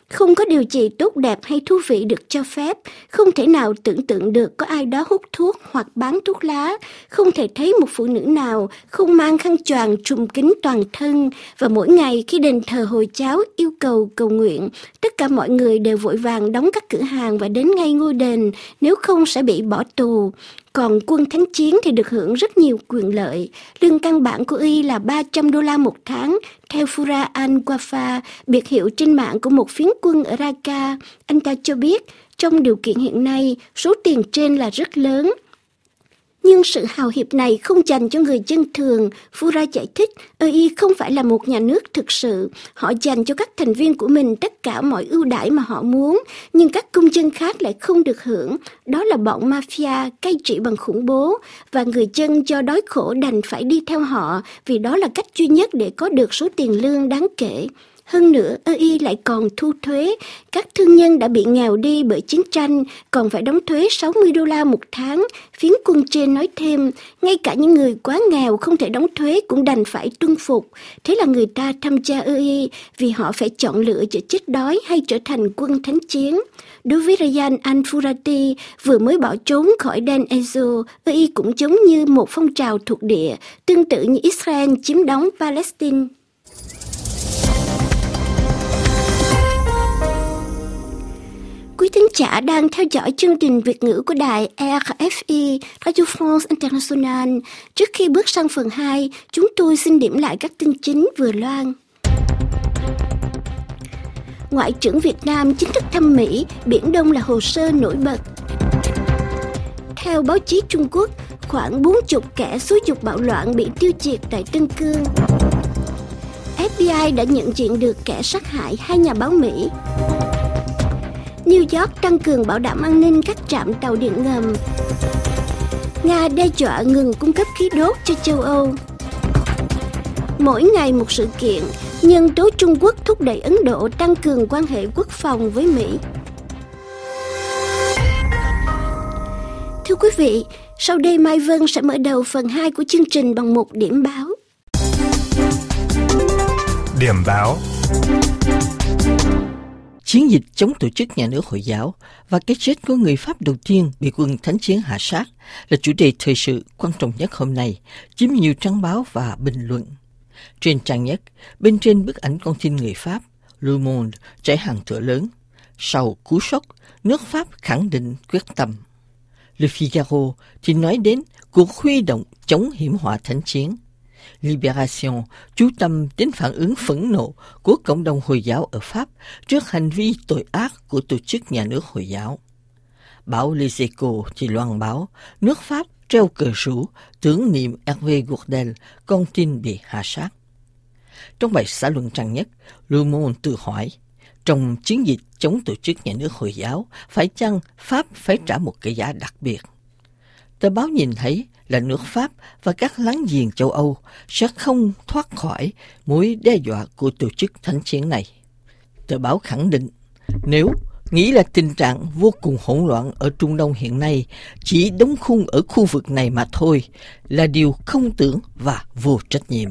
Không có điều gì tốt đẹp hay thú vị được cho phép, không thể nào tưởng tượng được có ai đó hút thuốc hoặc bán thuốc lá, không thể thấy một phụ nữ nào không mang khăn choàng trùm kín toàn thân, và mỗi ngày khi đền thờ Hồi giáo yêu cầu cầu nguyện, tất cả mọi người đều vội vàng đóng các cửa hàng và đến ngay ngôi đền, nếu không sẽ bị bỏ tù. Còn quân thánh chiến thì được hưởng rất nhiều quyền lợi. Lương căn bản của y là $300 một tháng, theo Fura al-Wafa, biệt hiệu trên mạng của một phiến quân ở Raqqa. Anh ta cho biết, trong điều kiện hiện nay, số tiền trên là rất lớn. Nhưng sự hào hiệp này không dành cho người dân thường. Fura giải thích, y không phải là một nhà nước thực sự. Họ dành cho các thành viên của mình tất cả mọi ưu đãi mà họ muốn, nhưng các công dân khác lại không được hưởng. Đó là bọn mafia cai trị bằng khủng bố, và người dân do đói khổ đành phải đi theo họ, vì đó là cách duy nhất để có được số tiền lương đáng kể. Hơn nữa, y lại còn thu thuế. Các thương nhân đã bị nghèo đi bởi chiến tranh, còn phải đóng thuế $60 một tháng. Phiến quân trên nói thêm, ngay cả những người quá nghèo không thể đóng thuế cũng đành phải tuân phục. Thế là người ta tham gia y vì họ phải chọn lựa giữa chết đói hay trở thành quân thánh chiến. Đối với Rayyan al-Furati, vừa mới bỏ trốn khỏi Dan Ezo, y cũng giống như một phong trào thuộc địa, tương tự như Israel chiếm đóng Palestine. Quý thính giả đang theo dõi chương trình Việt ngữ của đài RFI, Radio France International. Trước khi bước sang phần 2, chúng tôi xin điểm lại các tin chính vừa loan. Ngoại trưởng Việt Nam chính thức thăm Mỹ, Biển Đông là hồ sơ nổi bật. Theo báo chí Trung Quốc, khoảng 40 kẻ xúi giục bạo loạn bị tiêu diệt tại Tân Cương. FBI đã nhận diện được kẻ sát hại 2 nhà báo Mỹ. New York tăng cường bảo đảm an ninh các trạm tàu điện ngầm. Nga đe dọa ngừng cung cấp khí đốt cho châu Âu. Mỗi ngày một sự kiện, nhân tố Trung Quốc thúc đẩy Ấn Độ tăng cường quan hệ quốc phòng với Mỹ. Thưa quý vị, sau đây Mai Vân sẽ mở đầu phần 2 của chương trình bằng một điểm báo. Điểm báo. Chiến dịch chống tổ chức nhà nước Hồi giáo và cái chết của người Pháp đầu tiên bị quân thánh chiến hạ sát là chủ đề thời sự quan trọng nhất hôm nay, chiếm nhiều trang báo và bình luận. Trên trang nhất, bên trên bức ảnh con tin người Pháp, Le Monde trải hàng thửa lớn. Sau cú sốc, nước Pháp khẳng định quyết tâm. Le Figaro thì nói đến cuộc huy động chống hiểm họa thánh chiến. Libération chú tâm đến phản ứng phẫn nộ của cộng đồng Hồi giáo ở Pháp trước hành vi tội ác của tổ chức nhà nước Hồi giáo. Báo Les Echos thì loan báo nước Pháp treo cờ rủ tưởng niệm Hervé Gourdel, con tin bị hạ sát. Trong bài xã luận trang nhất, Le Monde tự hỏi, trong chiến dịch chống tổ chức nhà nước Hồi giáo, phải chăng Pháp phải trả một cái giá đặc biệt? Tờ báo nhìn thấy là nước Pháp và các láng giềng châu Âu sẽ không thoát khỏi mối đe dọa của tổ chức thánh chiến này. Tờ báo khẳng định, nếu nghĩ là tình trạng vô cùng hỗn loạn ở Trung Đông hiện nay chỉ đóng khung ở khu vực này mà thôi là điều không tưởng và vô trách nhiệm.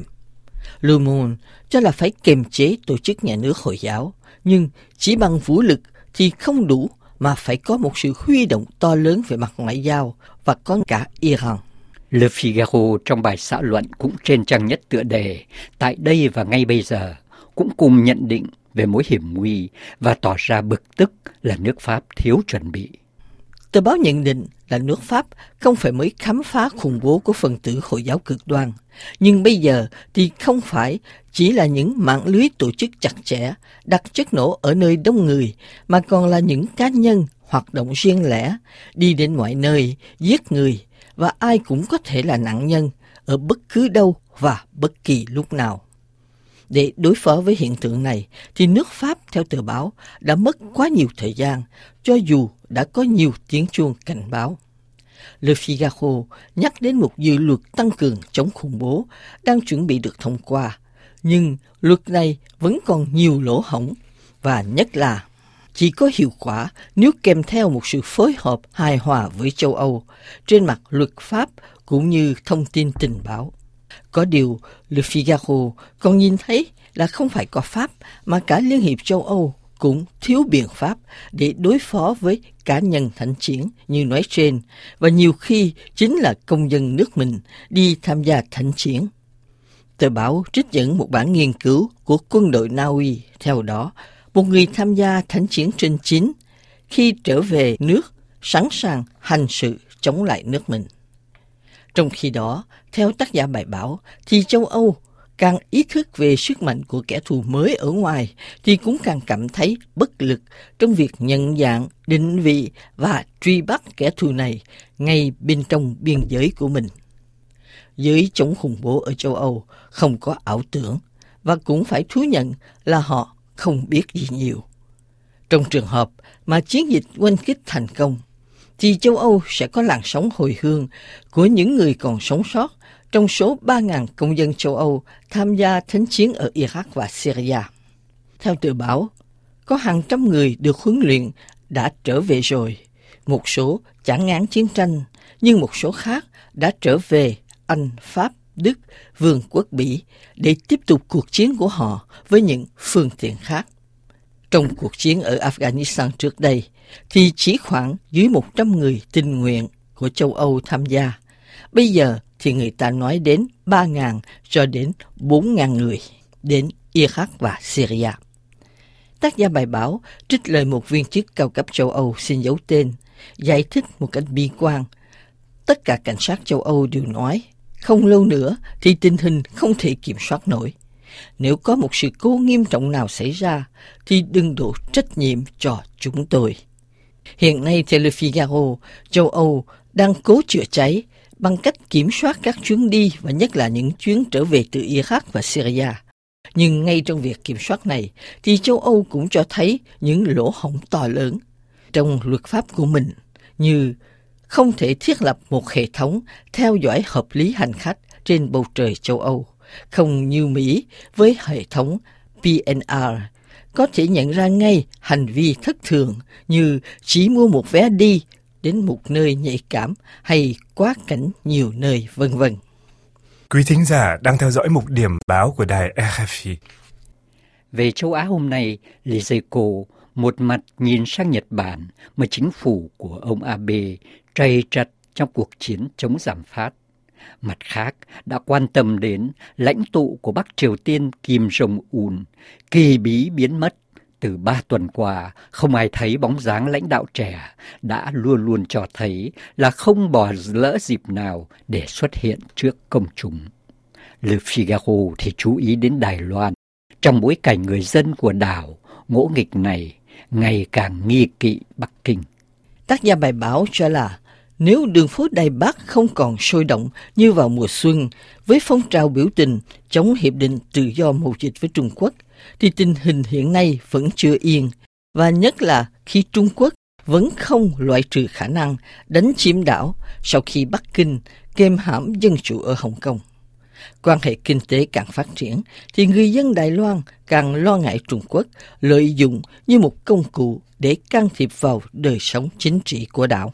Le Monde cho là phải kiềm chế tổ chức nhà nước Hồi giáo, nhưng chỉ bằng vũ lực thì không đủ mà phải có một sự huy động to lớn về mặt ngoại giao và có cả Iran. Le Figaro trong bài xã luận cũng trên trang nhất tựa đề Tại đây và ngay bây giờ cũng cùng nhận định về mối hiểm nguy và tỏ ra bực tức là nước Pháp thiếu chuẩn bị. Tờ báo nhận định là nước Pháp không phải mới khám phá khủng bố của phần tử Hồi giáo cực đoan, nhưng bây giờ thì không phải chỉ là những mạng lưới tổ chức chặt chẽ, đặt chất nổ ở nơi đông người, mà còn là những cá nhân hoạt động riêng lẻ, đi đến mọi nơi, giết người, và ai cũng có thể là nạn nhân ở bất cứ đâu và bất kỳ lúc nào. Để đối phó với hiện tượng này, thì nước Pháp, theo tờ báo, đã mất quá nhiều thời gian, cho dù đã có nhiều tiếng chuông cảnh báo. Le Figaro nhắc đến một dự luật tăng cường chống khủng bố đang chuẩn bị được thông qua, nhưng luật này vẫn còn nhiều lỗ hổng, và nhất là chỉ có hiệu quả nếu kèm theo một sự phối hợp hài hòa với châu Âu trên mặt luật pháp cũng như thông tin tình báo. Có điều, Le Figaro còn nhìn thấy là không phải có Pháp mà cả Liên hiệp châu Âu cũng thiếu biện pháp để đối phó với cá nhân thánh chiến như nói trên, và nhiều khi chính là công dân nước mình đi tham gia thánh chiến. Tờ báo trích dẫn một bản nghiên cứu của quân đội Na Uy, theo đó, một người tham gia thánh chiến trên 9 khi trở về nước sẵn sàng hành sự chống lại nước mình. Trong khi đó, theo tác giả bài báo, thì châu Âu càng ý thức về sức mạnh của kẻ thù mới ở ngoài thì cũng càng cảm thấy bất lực trong việc nhận dạng, định vị và truy bắt kẻ thù này ngay bên trong biên giới của mình. Giới chống khủng bố ở châu Âu không có ảo tưởng và cũng phải thú nhận là họ không biết gì nhiều. Trong trường hợp mà chiến dịch oanh kích thành công, thì châu Âu sẽ có làn sóng hồi hương của những người còn sống sót trong số 3.000 công dân châu Âu tham gia thánh chiến ở Iraq và Syria. Theo tờ báo, có hàng trăm người được huấn luyện đã trở về rồi. Một số chán ngán chiến tranh, nhưng một số khác đã trở về Anh, Pháp, Đức, Vương quốc Bỉ để tiếp tục cuộc chiến của họ với những phương tiện khác. Trong cuộc chiến ở Afghanistan trước đây, thì chỉ khoảng dưới 100 người tình nguyện của châu Âu tham gia. Bây giờ thì người ta nói đến 3.000 cho đến 4.000 người đến Iraq và Syria. Tác giả bài báo trích lời một viên chức cao cấp châu Âu xin giấu tên, giải thích một cách bi quan. Tất cả cảnh sát châu Âu đều nói, không lâu nữa thì tình hình không thể kiểm soát nổi. Nếu có một sự cố nghiêm trọng nào xảy ra, thì đừng đổ trách nhiệm cho chúng tôi. Hiện nay, theo Le Figaro, châu Âu đang cố chữa cháy bằng cách kiểm soát các chuyến đi và nhất là những chuyến trở về từ Iraq và Syria. Nhưng ngay trong việc kiểm soát này, thì châu Âu cũng cho thấy những lỗ hổng to lớn trong luật pháp của mình, như không thể thiết lập một hệ thống theo dõi hợp lý hành khách trên bầu trời châu Âu, không như Mỹ với hệ thống PNR, có thể nhận ra ngay hành vi thất thường như chỉ mua một vé đi đến một nơi nhạy cảm hay quá cảnh nhiều nơi, vân vân. Quý thính giả đang theo dõi mục điểm báo của đài RFI. Về châu Á hôm nay, Lý Dây Cô một mặt nhìn sang Nhật Bản mà chính phủ của ông Abe trầy trật trong cuộc chiến chống giảm phát. Mặt khác đã quan tâm đến lãnh tụ của Bắc Triều Tiên Kim Jong-un, kỳ bí biến mất. Từ 3 tuần qua, không ai thấy bóng dáng lãnh đạo trẻ đã luôn luôn cho thấy là không bỏ lỡ dịp nào để xuất hiện trước công chúng. Le Figaro thì chú ý đến Đài Loan, trong bối cảnh người dân của đảo ngỗ nghịch này ngày càng nghi kỵ Bắc Kinh. Tác giả bài báo cho là nếu đường phố Đài Bắc không còn sôi động như vào mùa xuân với phong trào biểu tình chống hiệp định tự do mậu dịch với Trung Quốc, thì tình hình hiện nay vẫn chưa yên, và nhất là khi Trung Quốc vẫn không loại trừ khả năng đánh chiếm đảo sau khi Bắc Kinh kềm hãm dân chủ ở Hồng Kông. Quan hệ kinh tế càng phát triển, thì người dân Đài Loan càng lo ngại Trung Quốc lợi dụng như một công cụ để can thiệp vào đời sống chính trị của đảo.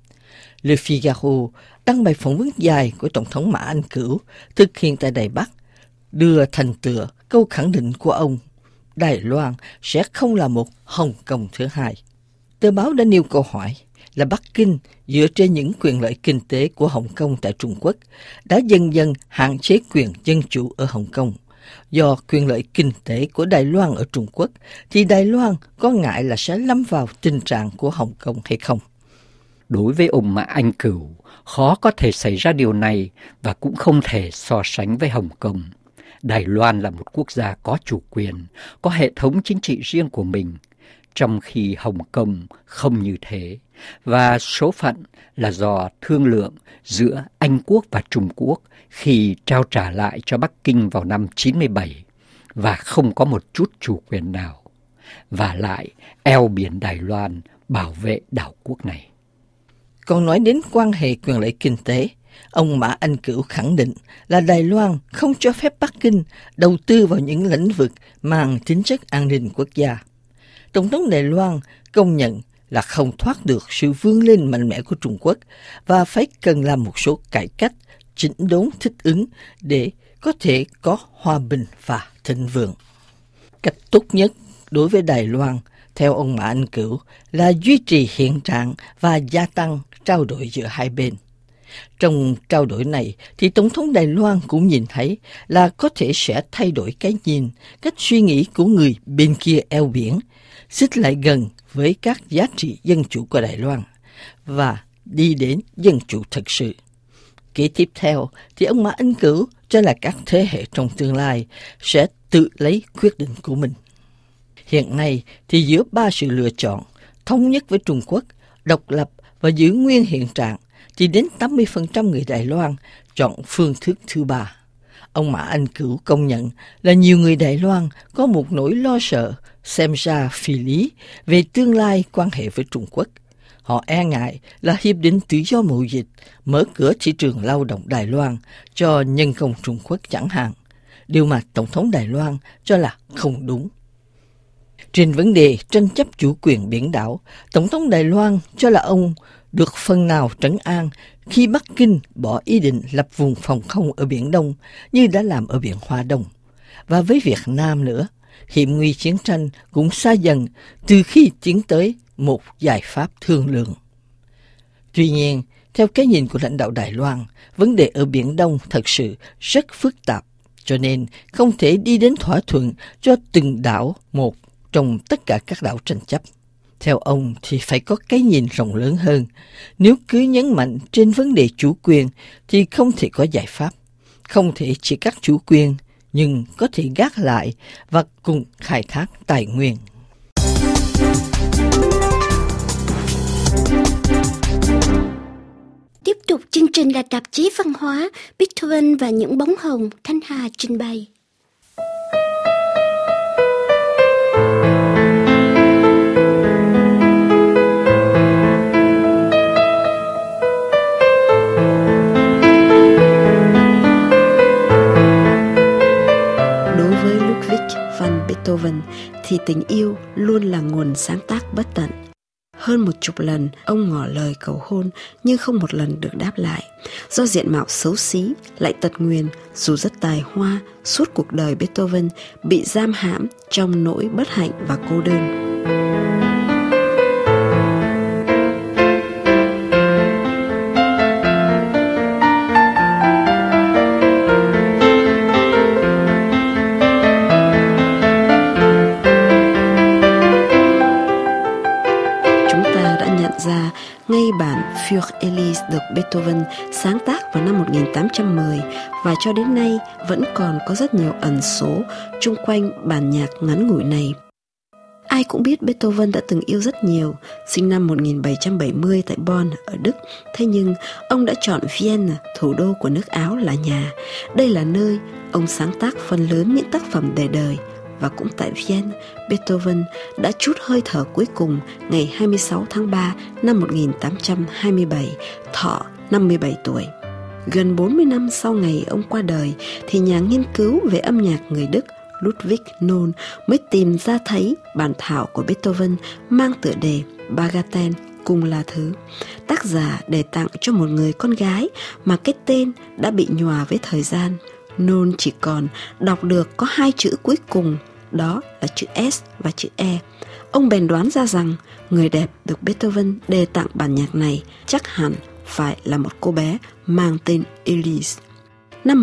Le Figaro đăng bài phỏng vấn dài của Tổng thống Mã Anh Cửu thực hiện tại Đài Bắc, đưa thành tựa câu khẳng định của ông: Đài Loan sẽ không là một Hồng Kông thứ hai. Tờ báo đã nêu câu hỏi là Bắc Kinh dựa trên những quyền lợi kinh tế của Hồng Kông tại Trung Quốc đã dần dần hạn chế quyền dân chủ ở Hồng Kông. Do quyền lợi kinh tế của Đài Loan ở Trung Quốc, thì Đài Loan có ngại là sẽ lâm vào tình trạng của Hồng Kông hay không? Đối với ông Mã Anh Cửu, khó có thể xảy ra điều này và cũng không thể so sánh với Hồng Kông. Đài Loan là một quốc gia có chủ quyền, có hệ thống chính trị riêng của mình, trong khi Hồng Kông không như thế, và số phận là do thương lượng giữa Anh Quốc và Trung Quốc khi trao trả lại cho Bắc Kinh vào năm 97, và không có một chút chủ quyền nào. Và lại, eo biển Đài Loan bảo vệ đảo quốc này. Còn nói đến quan hệ quyền lợi kinh tế, ông Mã Anh Cửu khẳng định là Đài Loan không cho phép Bắc Kinh đầu tư vào những lĩnh vực mang tính chất an ninh quốc gia. Tổng thống Đài Loan công nhận là không thoát được sự vươn lên mạnh mẽ của Trung Quốc và phải cần làm một số cải cách, chỉnh đốn thích ứng để có thể có hòa bình và thịnh vượng. Cách tốt nhất đối với Đài Loan, theo ông Mã Anh Cửu, là duy trì hiện trạng và gia tăng trao đổi giữa hai bên. Trong trao đổi này thì Tổng thống Đài Loan cũng nhìn thấy là có thể sẽ thay đổi cái nhìn, cách suy nghĩ của người bên kia eo biển, xích lại gần với các giá trị dân chủ của Đài Loan và đi đến dân chủ thực sự. Kế tiếp theo thì ông Mã Anh Cửu cho là các thế hệ trong tương lai sẽ tự lấy quyết định của mình. Hiện nay thì giữa ba sự lựa chọn, thống nhất với Trung Quốc, độc lập và giữ nguyên hiện trạng, thì đến 80% người Đài Loan chọn phương thức thứ ba. Ông Mã Anh Cửu công nhận là nhiều người Đài Loan có một nỗi lo sợ, xem ra phi lý, về tương lai quan hệ với Trung Quốc. Họ e ngại là Hiệp định Tự do Mậu Dịch mở cửa thị trường lao động Đài Loan cho nhân công Trung Quốc chẳng hạn, điều mà Tổng thống Đài Loan cho là không đúng. Trên vấn đề tranh chấp chủ quyền biển đảo, Tổng thống Đài Loan cho là ông được phần nào trấn an khi Bắc Kinh bỏ ý định lập vùng phòng không ở Biển Đông như đã làm ở Biển Hoa Đông. Và với Việt Nam nữa, hiểm nguy chiến tranh cũng xa dần từ khi tiến tới một giải pháp thương lượng. Tuy nhiên, theo cái nhìn của lãnh đạo Đài Loan, vấn đề ở Biển Đông thật sự rất phức tạp, cho nên không thể đi đến thỏa thuận cho từng đảo một trong tất cả các đảo tranh chấp. Theo ông thì phải có cái nhìn rộng lớn hơn. Nếu cứ nhấn mạnh trên vấn đề chủ quyền thì không thể có giải pháp. Không thể chỉ cắt chủ quyền, nhưng có thể gác lại và cùng khai thác tài nguyên. Tiếp tục chương trình là tạp chí văn hóa Beethoven và những bóng hồng, Thanh Hà trình bày. Beethoven thì tình yêu luôn là nguồn sáng tác bất tận. Hơn 10 lần ông ngỏ lời cầu hôn nhưng không một lần được đáp lại. Do diện mạo xấu xí lại tật nguyền, dù rất tài hoa, suốt cuộc đời Beethoven bị giam hãm trong nỗi bất hạnh và cô đơn. Ngay bản Für Elise được Beethoven sáng tác vào năm 1810 và cho đến nay vẫn còn có rất nhiều ẩn số chung quanh bản nhạc ngắn ngủi này. Ai cũng biết Beethoven đã từng yêu rất nhiều, sinh năm 1770 tại Bonn ở Đức. Thế nhưng ông đã chọn Vienna, thủ đô của nước Áo là nhà. Đây là nơi ông sáng tác phần lớn những tác phẩm để đời. Và cũng tại Vienna, Beethoven đã trút hơi thở cuối cùng ngày 26 tháng 3 năm 1827, thọ 57 tuổi. Gần 40 năm sau ngày ông qua đời, thì nhà nghiên cứu về âm nhạc người Đức Ludwig Noll mới tìm ra thấy bản thảo của Beethoven mang tựa đề Bagatelle cùng là thứ. Tác giả đề tặng cho một người con gái mà cái tên đã bị nhòa với thời gian. Noll chỉ còn đọc được có 2 chữ cuối cùng, đó là chữ S và chữ E. Ông bèn đoán ra rằng người đẹp được Beethoven đề tặng bản nhạc này chắc hẳn phải là một cô bé mang tên Elise. Năm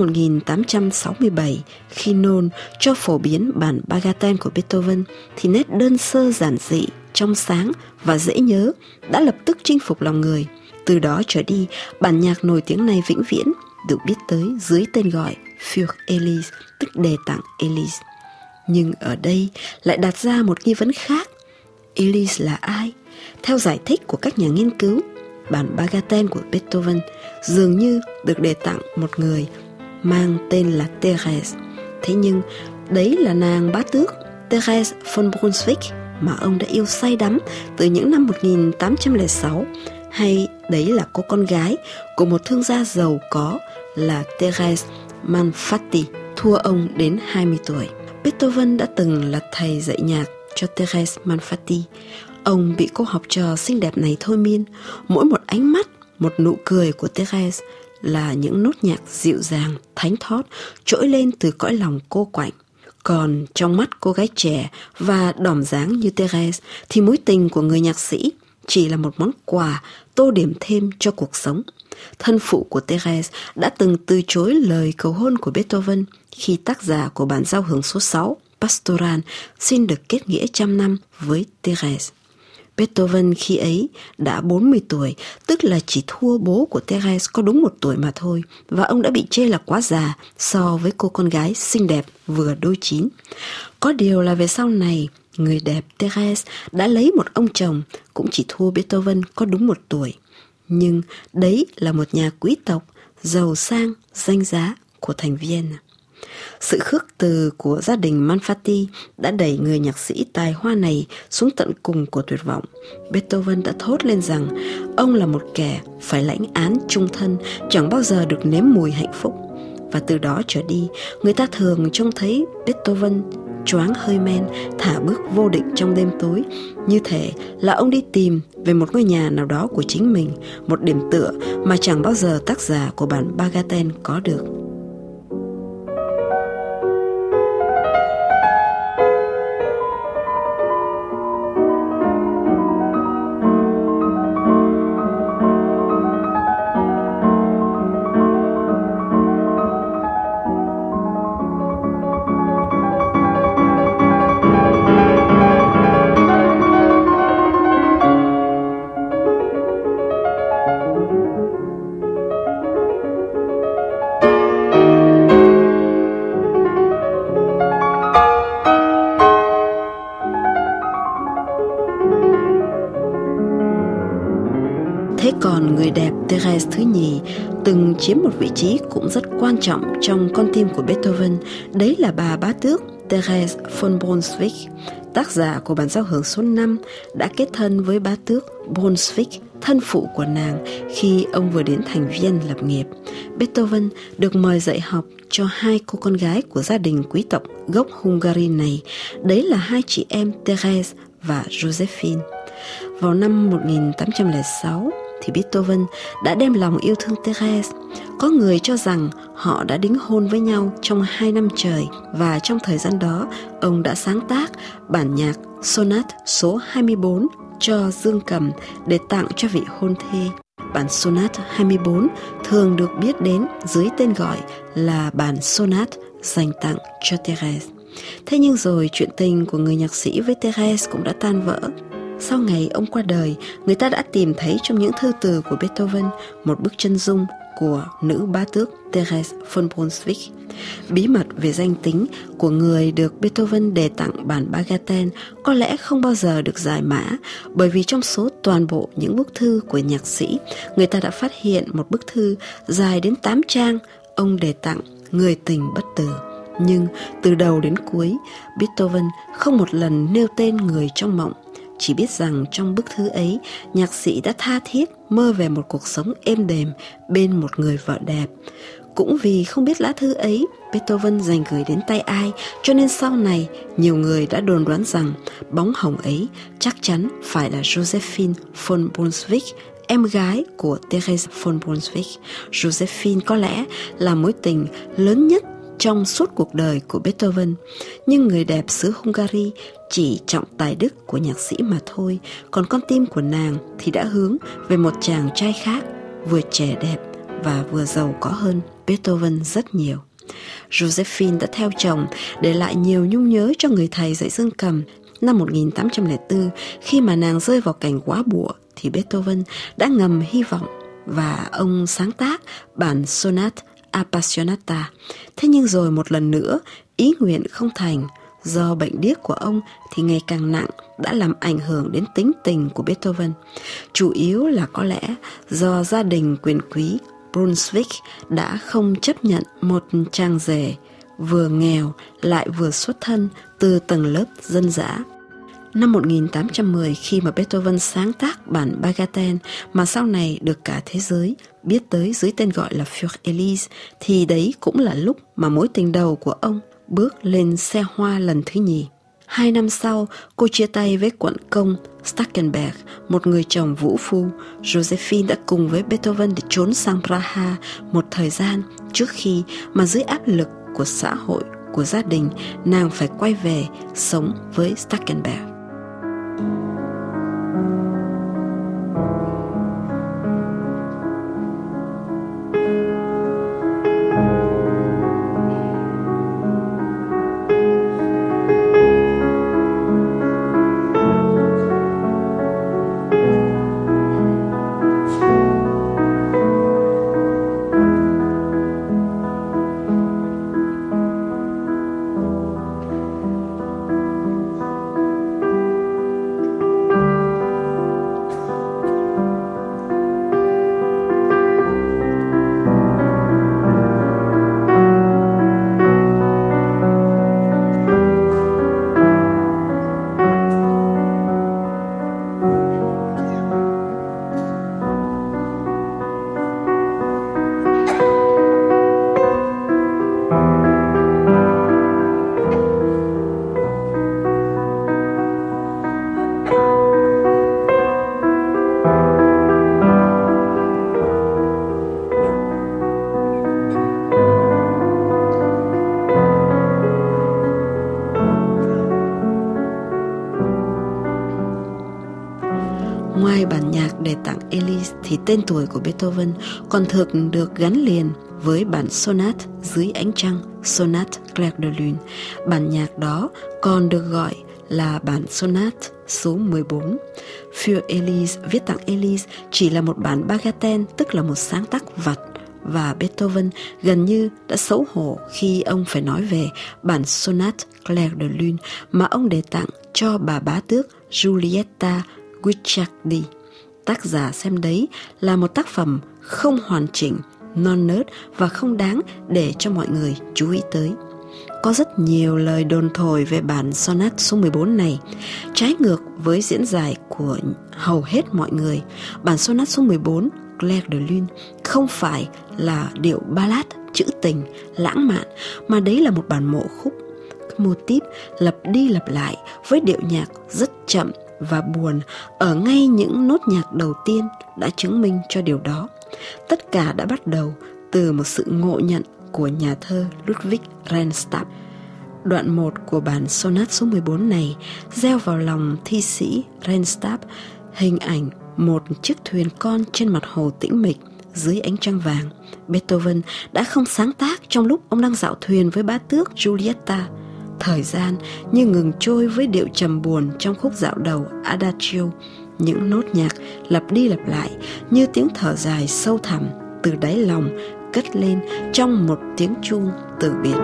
1867, khi Noll cho phổ biến bản Bagatelle của Beethoven, thì nét đơn sơ giản dị, trong sáng và dễ nhớ đã lập tức chinh phục lòng người. Từ đó trở đi, bản nhạc nổi tiếng này vĩnh viễn được biết tới dưới tên gọi Für Elise, tức đề tặng Elise. Nhưng ở đây lại đặt ra một nghi vấn khác. Elise là ai? Theo giải thích của các nhà nghiên cứu, bản Bagatelle của Beethoven dường như được đề tặng một người mang tên là Thérèse. Thế nhưng đấy là nàng bá tước Thérèse von Brunswick mà ông đã yêu say đắm từ những năm 1806, hay đấy là cô con gái của một thương gia giàu có là Thérèse Manfredi, thua ông đến 20 tuổi. Beethoven đã từng là thầy dạy nhạc cho Thérèse Manfredi. Ông bị cô học trò xinh đẹp này thôi miên. Mỗi một ánh mắt, một nụ cười của Thérèse là những nốt nhạc dịu dàng, thánh thót trỗi lên từ cõi lòng cô quạnh. Còn trong mắt cô gái trẻ và đỏm dáng như Thérèse thì mối tình của người nhạc sĩ chỉ là một món quà tô điểm thêm cho cuộc sống. Thân phụ của Thérèse đã từng từ chối lời cầu hôn của Beethoven khi tác giả của bản giao hưởng số 6, Pastoral, xin được kết nghĩa trăm năm với Thérèse. Beethoven khi ấy đã 40 tuổi, tức là chỉ thua bố của Thérèse có đúng 1 tuổi mà thôi, và ông đã bị chê là quá già so với cô con gái xinh đẹp vừa đôi chín. Có điều là về sau này, người đẹp Thérèse đã lấy một ông chồng cũng chỉ thua Beethoven có đúng 1 tuổi. Nhưng đấy là một nhà quý tộc, giàu sang, danh giá của thành Vienna. Sự khước từ của gia đình Manfredi đã đẩy người nhạc sĩ tài hoa này xuống tận cùng của tuyệt vọng. Beethoven đã thốt lên rằng ông là một kẻ phải lãnh án chung thân, chẳng bao giờ được nếm mùi hạnh phúc. Và từ đó trở đi, người ta thường trông thấy Beethoven choáng hơi men, thả bước vô định trong đêm tối, như thể là ông đi tìm về một ngôi nhà nào đó của chính mình, một điểm tựa mà chẳng bao giờ tác giả của bản Bagatelle có được. Thế còn người đẹp Thérèse thứ nhì từng chiếm một vị trí cũng rất quan trọng trong con tim của Beethoven, đấy là bà bá tước Therese von Brunswick. Tác giả của bản giao hưởng số 5 đã kết thân với bá tước Brunswick, thân phụ của nàng, khi ông vừa đến thành Vienne lập nghiệp. Beethoven được mời dạy học cho 2 cô con gái của gia đình quý tộc gốc Hungary này, đấy là 2 chị em Therese và Josephine. Vào năm 1806 thì Beethoven đã đem lòng yêu thương Thérèse. Có người cho rằng họ đã đính hôn với nhau trong 2 năm trời, và trong thời gian đó ông đã sáng tác bản nhạc Sonate số 24 cho dương cầm để tặng cho vị hôn thê. Bản Sonate 24 thường được biết đến dưới tên gọi là bản Sonate dành tặng cho Thérèse. Thế nhưng rồi chuyện tình của người nhạc sĩ với Thérèse cũng đã tan vỡ. Sau ngày ông qua đời, người ta đã tìm thấy trong những thư từ của Beethoven một bức chân dung của nữ bá tước Therese von Brunswick. Bí mật về danh tính của người được Beethoven đề tặng bản Bagatelle có lẽ không bao giờ được giải mã, bởi vì trong số toàn bộ những bức thư của nhạc sĩ, người ta đã phát hiện một bức thư dài đến 8 trang ông đề tặng người tình bất tử. Nhưng từ đầu đến cuối, Beethoven không một lần nêu tên người trong mộng, chỉ biết rằng trong bức thư ấy, nhạc sĩ đã tha thiết mơ về một cuộc sống êm đềm bên một người vợ đẹp. Cũng vì không biết lá thư ấy Beethoven dành gửi đến tay ai, cho nên sau này nhiều người đã đồn đoán rằng bóng hồng ấy chắc chắn phải là Josephine von Brunswick, em gái của Therese von Brunswick. Josephine có lẽ là mối tình lớn nhất trong suốt cuộc đời của Beethoven. Nhưng người đẹp xứ Hungary chỉ trọng tài đức của nhạc sĩ mà thôi, còn con tim của nàng thì đã hướng về một chàng trai khác, vừa trẻ đẹp và vừa giàu có hơn Beethoven rất nhiều. Josephine đã theo chồng để lại nhiều nhung nhớ cho người thầy dạy dương cầm. Năm 1804, khi mà nàng rơi vào cảnh quá bụa, thì Beethoven đã ngầm hy vọng và ông sáng tác bản Sonate Appassionata. Thế nhưng rồi một lần nữa, ý nguyện không thành. Do bệnh điếc của ông thì ngày càng nặng đã làm ảnh hưởng đến tính tình của Beethoven. Chủ yếu là có lẽ do gia đình quyền quý Brunswick đã không chấp nhận một chàng rể vừa nghèo lại vừa xuất thân từ tầng lớp dân dã. Năm 1810, khi mà Beethoven sáng tác bản Bagatelle mà sau này được cả thế giới biết tới dưới tên gọi là Für Elise, thì đấy cũng là lúc mà mối tình đầu của ông bước lên xe hoa lần thứ nhì. 2 năm sau, cô chia tay với quận công Starkenberg, một người chồng vũ phu. Josephine đã cùng với Beethoven để trốn sang Praha một thời gian trước khi mà dưới áp lực của xã hội của gia đình, nàng phải quay về sống với Stackenberg. Ngoài bản nhạc để tặng Elise thì tên tuổi của Beethoven còn thường được gắn liền với bản sonate dưới ánh trăng, sonate Clair de Lune. Bản nhạc đó còn được gọi là bản sonate số 14. Für Elise, viết tặng Elise, chỉ là một bản bagatelle, tức là một sáng tác vặt, và Beethoven gần như đã xấu hổ khi ông phải nói về bản sonate Clair de Lune mà ông để tặng cho bà bá tước Giulietta Guicciardi. Tác giả xem đấy là một tác phẩm không hoàn chỉnh, non nớt và không đáng để cho mọi người chú ý tới. Có rất nhiều lời đồn thổi về bản sonate số 14 này, trái ngược với diễn giải của hầu hết mọi người. Bản sonate số 14 Clair de Lune không phải là điệu ballad trữ tình, lãng mạn, mà đấy là một bản mộ khúc. Mô típ lặp đi lặp lại với điệu nhạc rất chậm và buồn ở ngay những nốt nhạc đầu tiên đã chứng minh cho điều đó. Tất cả đã bắt đầu từ một sự ngộ nhận của nhà thơ Ludwig Renstab. Đoạn 1 của bản sonate số 14 này gieo vào lòng thi sĩ Renstab hình ảnh một chiếc thuyền con trên mặt hồ tĩnh mịch dưới ánh trăng vàng. Beethoven đã không sáng tác trong lúc ông đang dạo thuyền với bá tước Giulietta. Thời gian như ngừng trôi với điệu trầm buồn trong khúc dạo đầu Adagio. Những nốt nhạc lặp đi lặp lại như tiếng thở dài sâu thẳm từ đáy lòng cất lên trong một tiếng chuông từ biệt.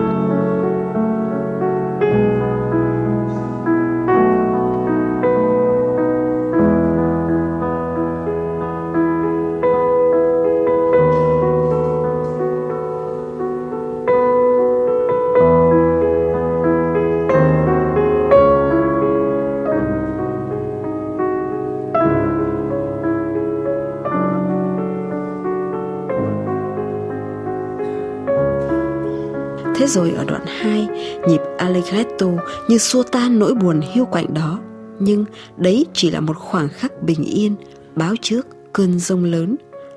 Thế rồi ở đoạn 2, nhịp allegretto như xua tan nỗi buồn hiu quạnh đó. Nhưng đấy chỉ là một khoảng khắc bình yên, báo trước cơn giông lớn.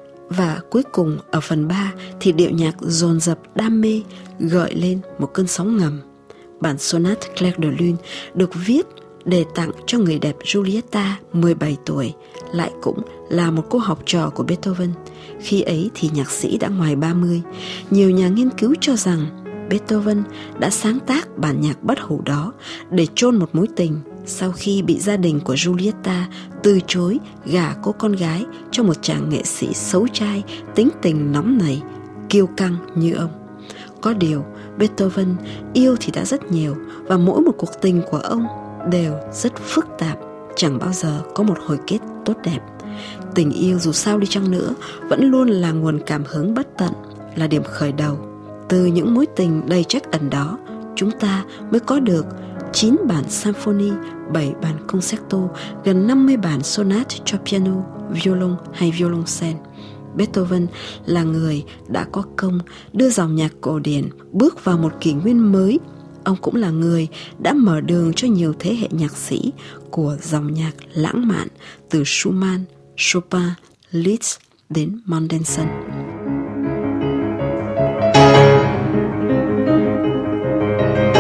Và cuối cùng ở phần 3 thì điệu nhạc dồn dập đam mê gợi lên một cơn sóng ngầm. Bản sonate Clair de Lune được viết để tặng cho người đẹp Giulietta 17 tuổi, lại cũng là một cô học trò của Beethoven. Khi ấy thì nhạc sĩ đã ngoài 30. Nhiều nhà nghiên cứu cho rằng Beethoven đã sáng tác bản nhạc bất hủ đó để chôn một mối tình sau khi bị gia đình của Giulietta từ chối gả cô con gái cho một chàng nghệ sĩ xấu trai, tính tình nóng nảy, kiêu căng như ông. Có điều, Beethoven yêu thì đã rất nhiều, và mỗi một cuộc tình của ông đều rất phức tạp, chẳng bao giờ có một hồi kết tốt đẹp. Tình yêu dù sao đi chăng nữa vẫn luôn là nguồn cảm hứng bất tận, là điểm khởi đầu. Từ những mối tình đầy trắc ẩn đó, chúng ta mới có được 9 bản symphony, 7 bản concerto, gần 50 bản sonate cho piano, violon hay violoncelle. Beethoven là người đã có công đưa dòng nhạc cổ điển bước vào một kỷ nguyên mới. Ông cũng là người đã mở đường cho nhiều thế hệ nhạc sĩ của dòng nhạc lãng mạn, từ Schumann, Chopin, Liszt đến Mendelssohn.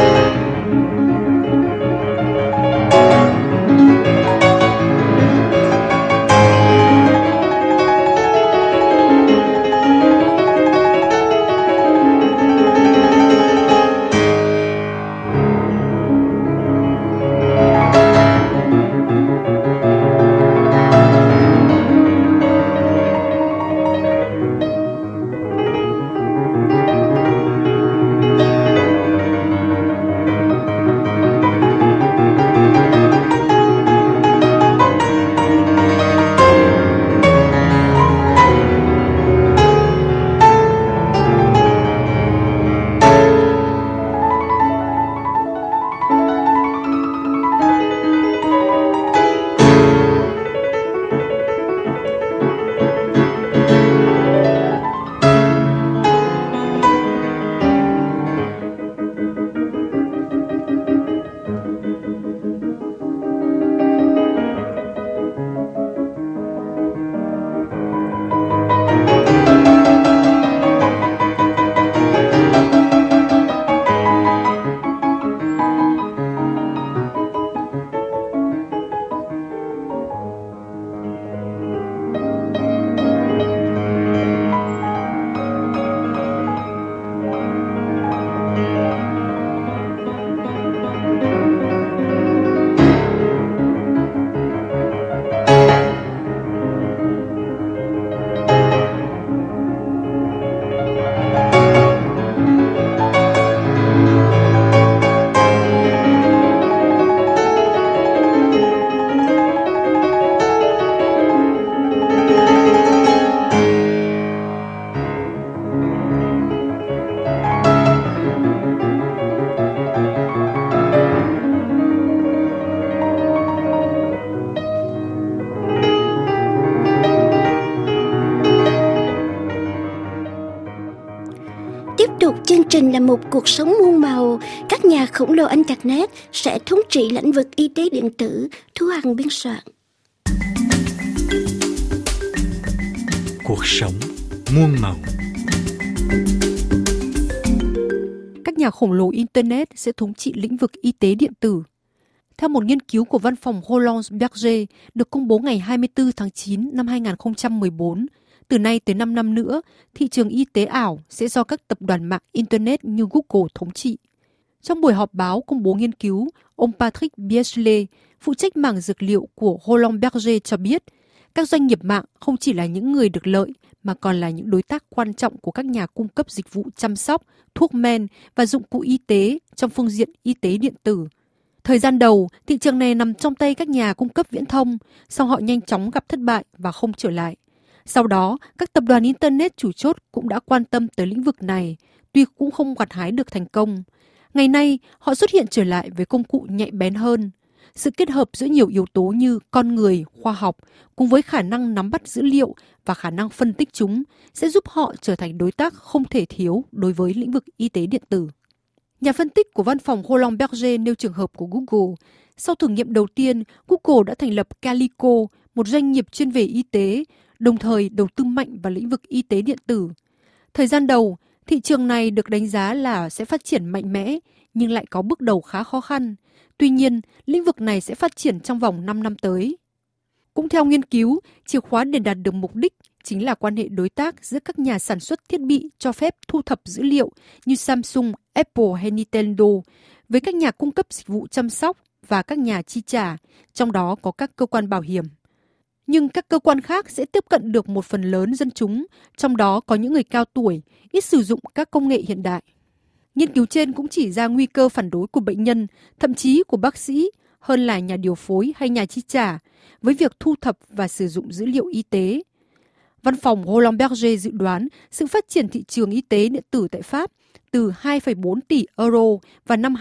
tục chương trình là một cuộc sống muôn màu. Các nhà khổng lồ Internet sẽ thống trị lĩnh vực y tế điện tử. Thu Hằng biên soạn. Cuộc sống muôn màu. Các nhà khổng lồ Internet sẽ thống trị lĩnh vực y tế điện tử. Theo một nghiên cứu của văn phòng Roland Berger được công bố ngày 24 tháng 9 năm 2014, từ nay tới 5 năm nữa, thị trường y tế ảo sẽ do các tập đoàn mạng Internet như Google thống trị. Trong buổi họp báo công bố nghiên cứu, ông Patrick Biesler, phụ trách mảng dược liệu của Roland Berger cho biết, các doanh nghiệp mạng không chỉ là những người được lợi, mà còn là những đối tác quan trọng của các nhà cung cấp dịch vụ chăm sóc, thuốc men và dụng cụ y tế trong phương diện y tế điện tử. Thời gian đầu, thị trường này nằm trong tay các nhà cung cấp viễn thông, song họ nhanh chóng gặp thất bại và không trở lại. Sau đó, các tập đoàn Internet chủ chốt cũng đã quan tâm tới lĩnh vực này, tuy cũng không gặt hái được thành công. Ngày nay, họ xuất hiện trở lại với công cụ nhạy bén hơn. Sự kết hợp giữa nhiều yếu tố như con người, khoa học, cùng với khả năng nắm bắt dữ liệu và khả năng phân tích chúng sẽ giúp họ trở thành đối tác không thể thiếu đối với lĩnh vực y tế điện tử. Nhà phân tích của văn phòng Roland Berger nêu trường hợp của Google. Sau thử nghiệm đầu tiên, Google đã thành lập Calico, một doanh nghiệp chuyên về y tế, đồng thời đầu tư mạnh vào lĩnh vực y tế điện tử. Thời gian đầu, thị trường này được đánh giá là sẽ phát triển mạnh mẽ, nhưng lại có bước đầu khá khó khăn. Tuy nhiên, lĩnh vực này sẽ phát triển trong vòng 5 năm tới. Cũng theo nghiên cứu, chìa khóa để đạt được mục đích chính là quan hệ đối tác giữa các nhà sản xuất thiết bị cho phép thu thập dữ liệu như Samsung, Apple hay Nintendo với các nhà cung cấp dịch vụ chăm sóc và các nhà chi trả, trong đó có các cơ quan bảo hiểm. Nhưng các cơ quan khác sẽ tiếp cận được một phần lớn dân chúng, trong đó có những người cao tuổi, ít sử dụng các công nghệ hiện đại. Nghiên cứu trên cũng chỉ ra nguy cơ phản đối của bệnh nhân, thậm chí của bác sĩ, hơn là nhà điều phối hay nhà chi trả, với việc thu thập và sử dụng dữ liệu y tế. Văn phòng Roland Berger dự đoán sự phát triển thị trường y tế điện tử tại Pháp từ 2,4 tỷ euro vào năm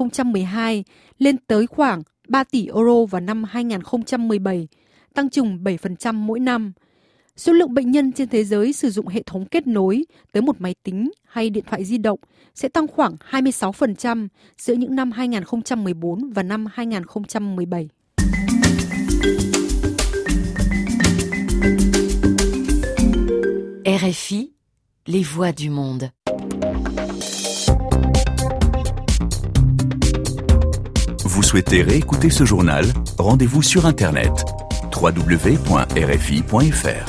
2012 lên tới khoảng 3 tỷ euro vào năm 2017, tăng trưởng 7% mỗi năm. Số lượng bệnh nhân trên thế giới sử dụng hệ thống kết nối tới một máy tính hay điện thoại di động sẽ tăng khoảng 26% giữa những năm 2014 và năm 2017. RFI, les voix du monde. Vous souhaitez réécouter ce journal? Rendez-vous sur Internet www.rfi.fr.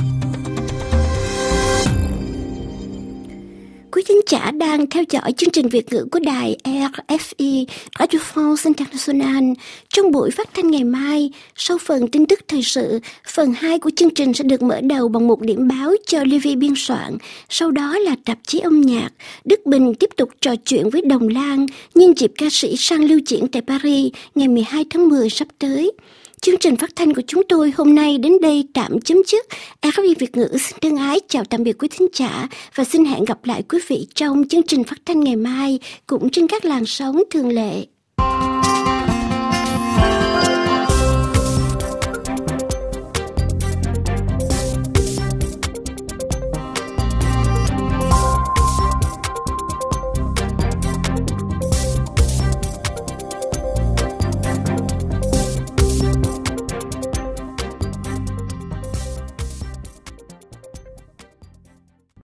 Quý thính giả đang theo dõi chương trình Việt ngữ của đài RFI, Radio France International. Trong buổi phát thanh ngày mai, sau phần tin tức thời sự, phần 2 của chương trình sẽ được mở đầu bằng một điểm báo cho Livy biên soạn. Sau đó là tạp chí âm nhạc. Đức Bình tiếp tục trò chuyện với Đồng Lan nhân dịp ca sĩ sang lưu diễn tại Paris ngày 12 tháng 10 sắp tới. Chương trình phát thanh của chúng tôi hôm nay đến đây tạm chấm dứt. RFI Việt ngữ xin thân ái chào tạm biệt quý thính giả và xin hẹn gặp lại quý vị trong chương trình phát thanh ngày mai cũng trên các làn sóng thường lệ.